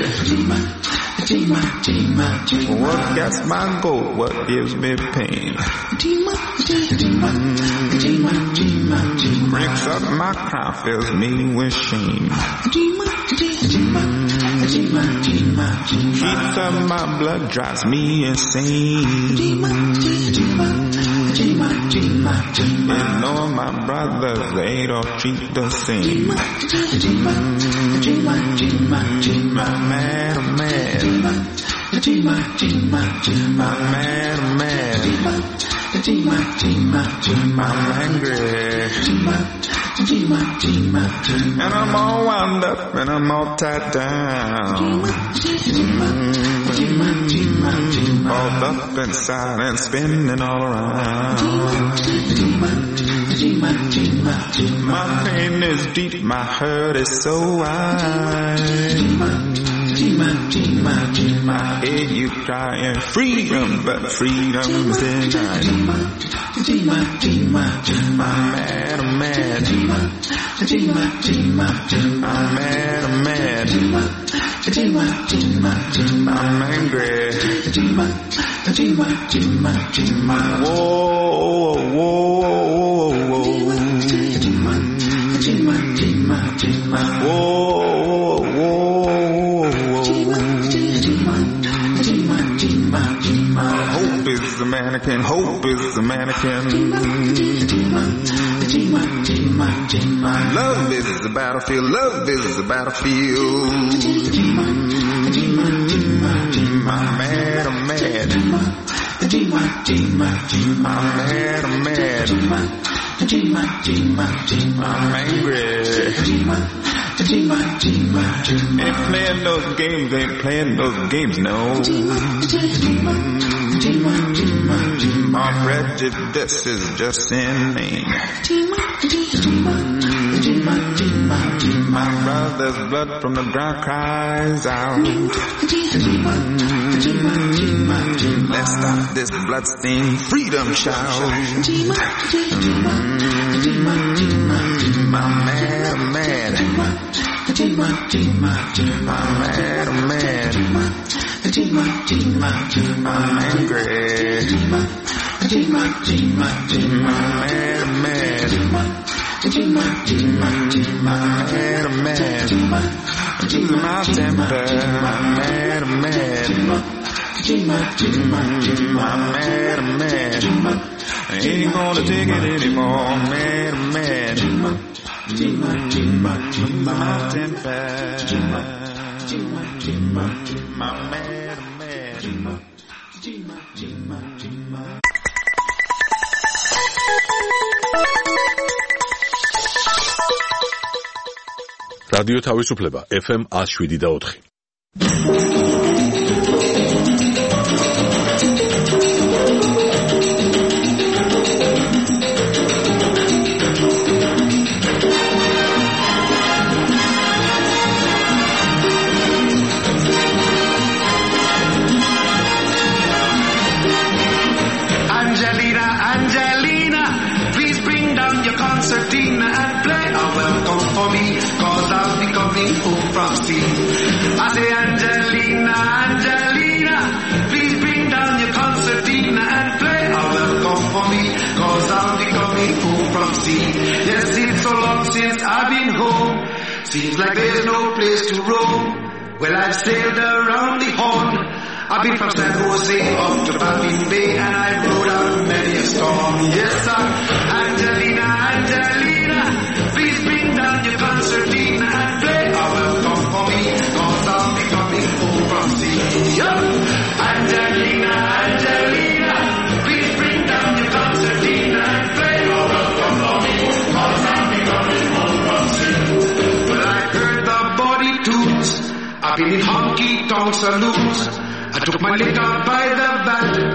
What gets my goat? What gives me pain? Breaks up my crown, fills me with shame. Heats up my blood, drives me insane. Ignore my brothers, they don't treat the same. I'm mad, I'm mad. I'm mad. I'm angry. And I'm all wound up and I'm all tied down. All up inside and spinning all around. My pain is deep, my hurt is so wide. I hear you crying freedom, but freedom's denied. I'm mad, I'm mad. I'm mad, I'm mad. I'm angry. Whoa, whoa, whoa, whoa. Hope is the mannequin, hope is the mannequin. Love is the battlefield, love is the battlefield. I'm mad, I'm mad. I'm mad, I'm mad. I'm angry. Ain't playing those games, ain't playing those games, no. My prejudice is just in name. My brother's blood from the ground cries out. Let's stop this bloodstained freedom shout. I'm mad, I'm mad. I'm mad, I'm mad. I'm angry. I'm mad, I'm mad. I'm mad, I'm mad. I'm losing my temper. I'm mad, I'm mad. I'm mad, I'm mad. I ain't gonna take it anymore. I'm mad, I'm mad. I'm losing my temper. I'm mad, I'm mad. რადიო თავისუფლება FM 107.4. Concertina and play a welcome for me, cause I'll be coming home from sea. I say Angelina, Angelina, please bring down your concertina and play a welcome for me, cause I'll be coming home from sea. Yes, it's so long since I've been home, seems like there's no place to roam. Well, I've sailed around the Horn, I've been from San Jose up to Baffin Bay, and I've rode out many a storm. Yes, sir, Angelina, Angelina, please bring down your concertina and play a welcome for me, cause I'll be coming home from sea. Yeah. Angelina, Angelina, please bring down your concertina and play a welcome for me, cause I'll be coming home from sea. Well, I heard the body toots, I've been in honky-tonk saloons, I took my liquor by the vat,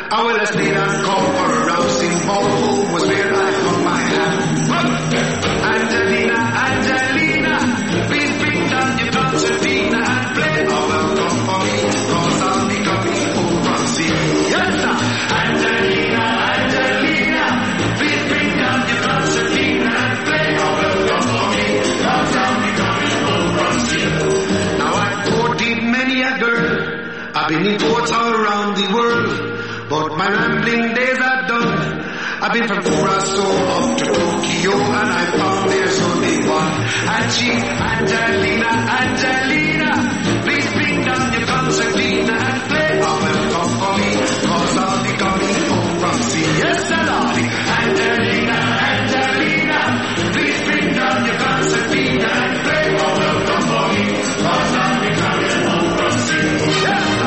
I will stay and call for a rousing ball. Home was where I hung my hat. Angelina, Angelina, please bring down your concertina and play a welcome for me, cause I'll be coming home from sea. Yes, sir. Angelina, Angelina, please bring down your concertina and play a welcome for me, cause I'll be coming home from sea. Now I've courted many a girl, I've been in ports all around the world, but my rambling days are done. I've been from Curacao up to Tokyo, and I found there's only one. And she, Angelina, Angelina, please bring down your concertina and play a welcome for me, cause I'll be coming home from sea. Yes, sir, darling. Angelina, Angelina, please bring down your concertina and play a welcome for me, cause I'll be coming home from sea. Yes, sir.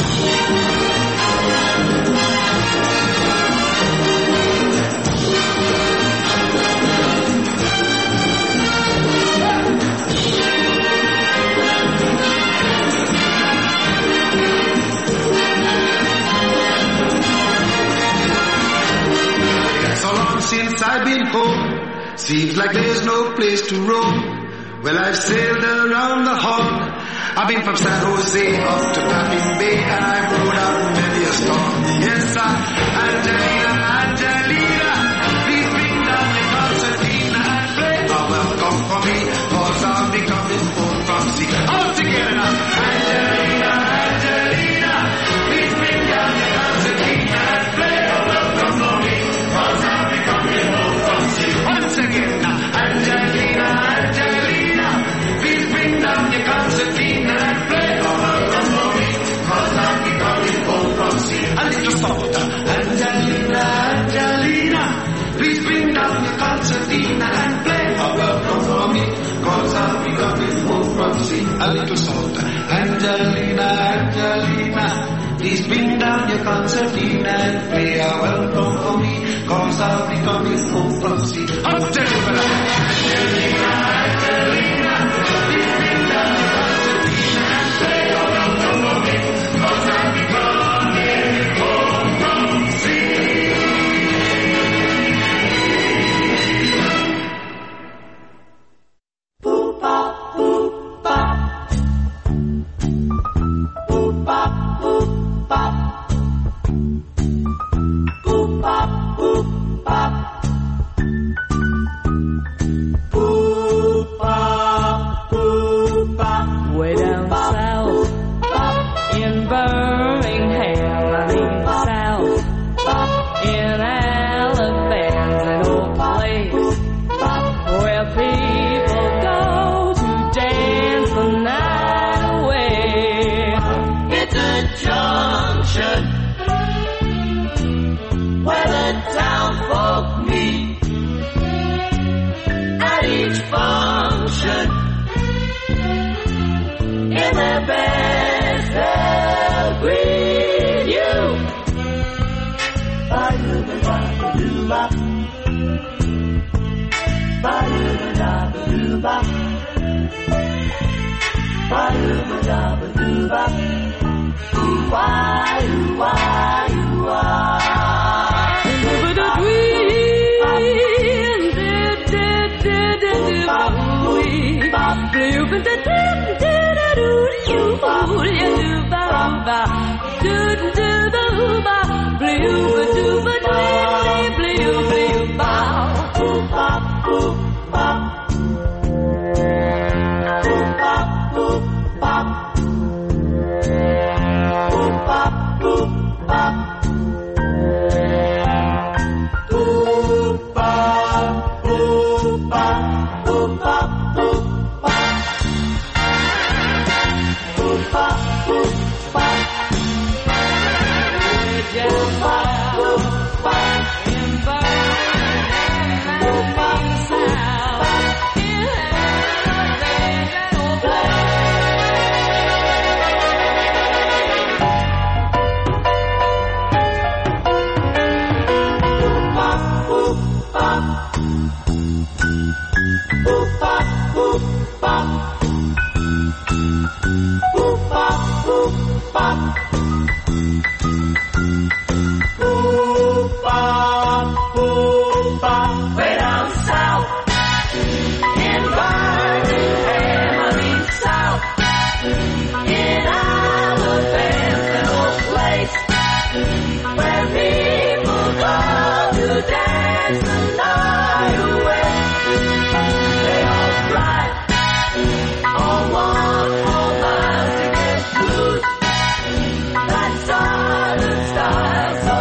Since I've been home, seems like there's no place to roam. Well, I've sailed around the Horn. I've been from San Jose up to Baffin Bay, and I've rode out many a storm. Yes, sir. Angelina, Angelina, please bring down your concertina and play a welcome for me, cause I'll be coming home from sea. All together now. Angelina, Angelina, please bring down your concertina and play a welcome for me, cause I'll be coming home from sea. Once again now. Angelina, Angelina, please bring down your concertina and play a welcome for me, cause I'll be coming home from sea. A little softer. Angelina, Angelina, please bring down your concertina and play a welcome for me, cause I'll be coming home from sea. A little softer. Angelina, Angelina, please bring down your concertina and play a welcome for me, cause I'll be coming home from sea. Angelina, Angelina, please bring down your concertina and play a welcome for me, cause I'll be coming home from sea. Boop bop, boop bop. Boop bop, boop bop. Boop bop, boop bop. Boop bop, boop bop. Way down south in Birmingham, I mean south in Alabama's an old place where people go to dance the night away. It's a junction where the townfolk meet at each function in their best they'll greet you. Ba-doo-ba-da-ba-doo-bop. Ba-doo-ba-da-ba-doo-bop. Ba-doo-ba-da-ba-doo-bop. Ooh-wah, ooh-wah, ooh-wah.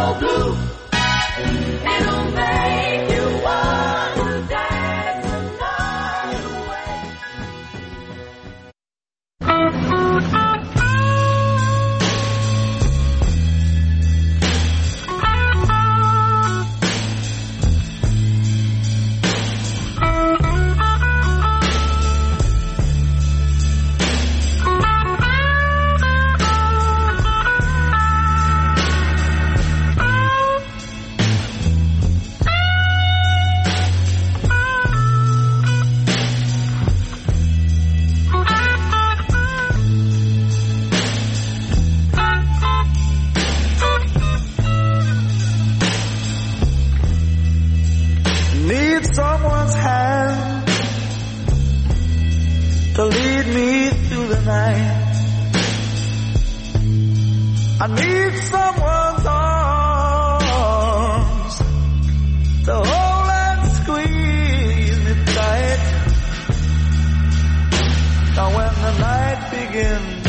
blue. It'll make you wanna dance the night away. Need someone's hand to lead me through the night. I need someone's arms to hold and squeeze me tight. Now when the night begins,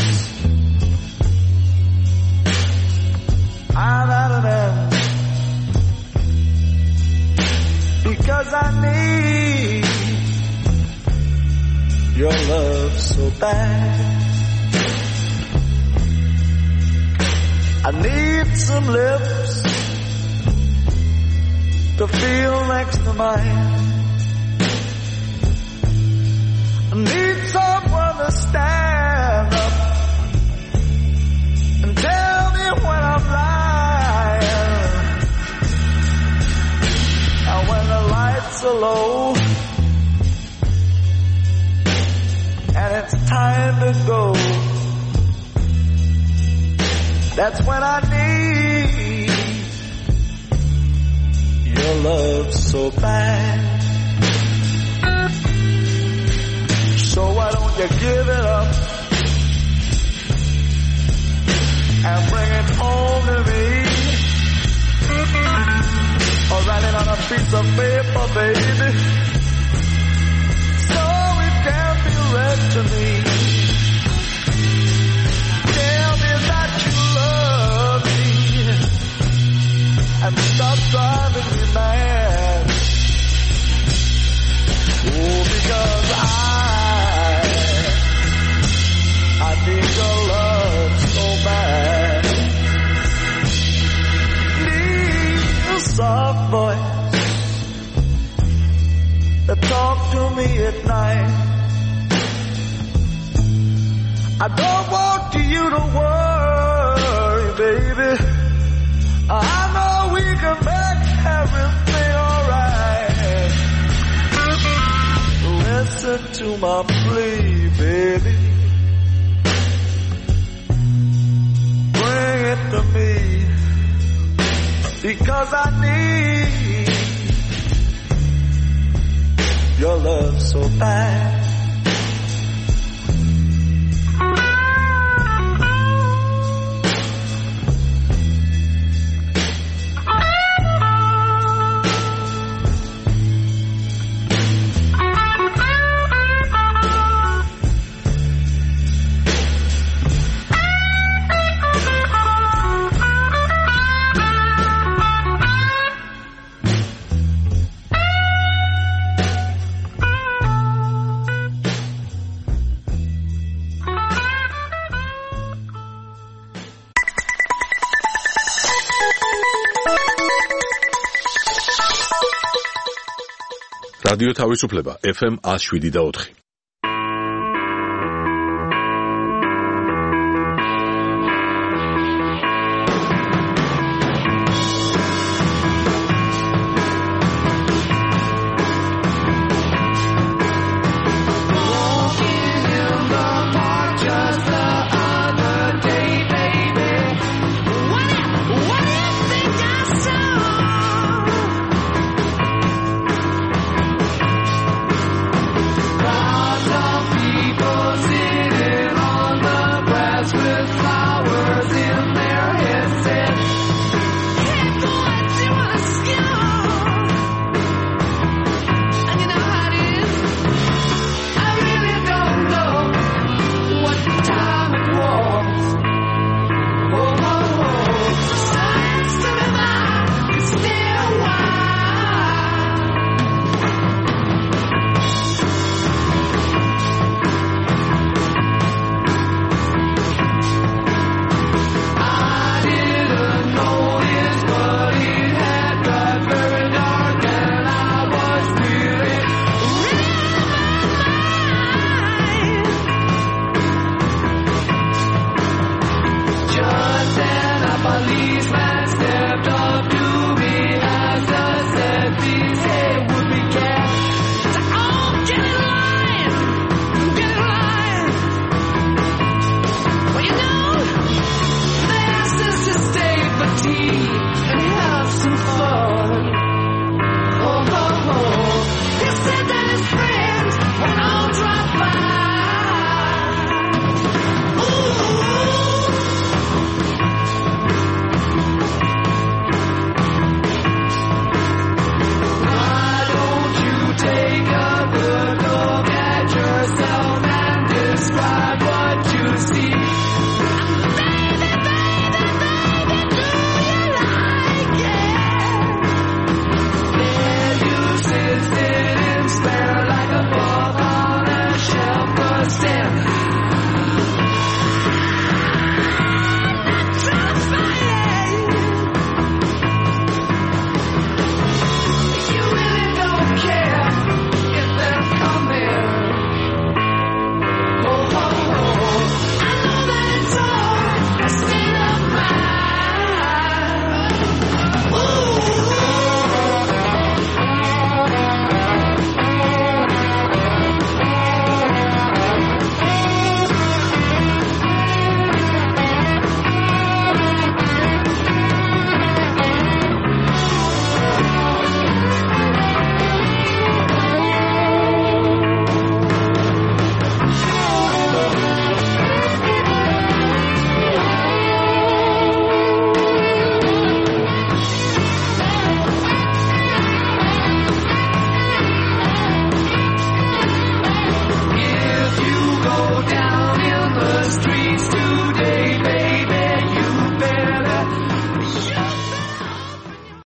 I'm at an end. Because I need your love so bad. I need some lips to feel next to mine. I need someone to stand up and tell me when I'm lying. And when the lights are low and it's time to go, that's when I need your love so bad. So why don't you give it up and bring it home to me? Or write it on a piece of paper, baby, so it can be read to me. Tell me that you love me and stop driving me mad. Oh, because I need your love so bad. Soft voice that talk to me at night. I don't want you to worry, baby. I know we can make everything alright. Listen to my plea, baby. Bring it to me. Because I need your love so bad. რადიო თავისუფლება FM 107 და 4.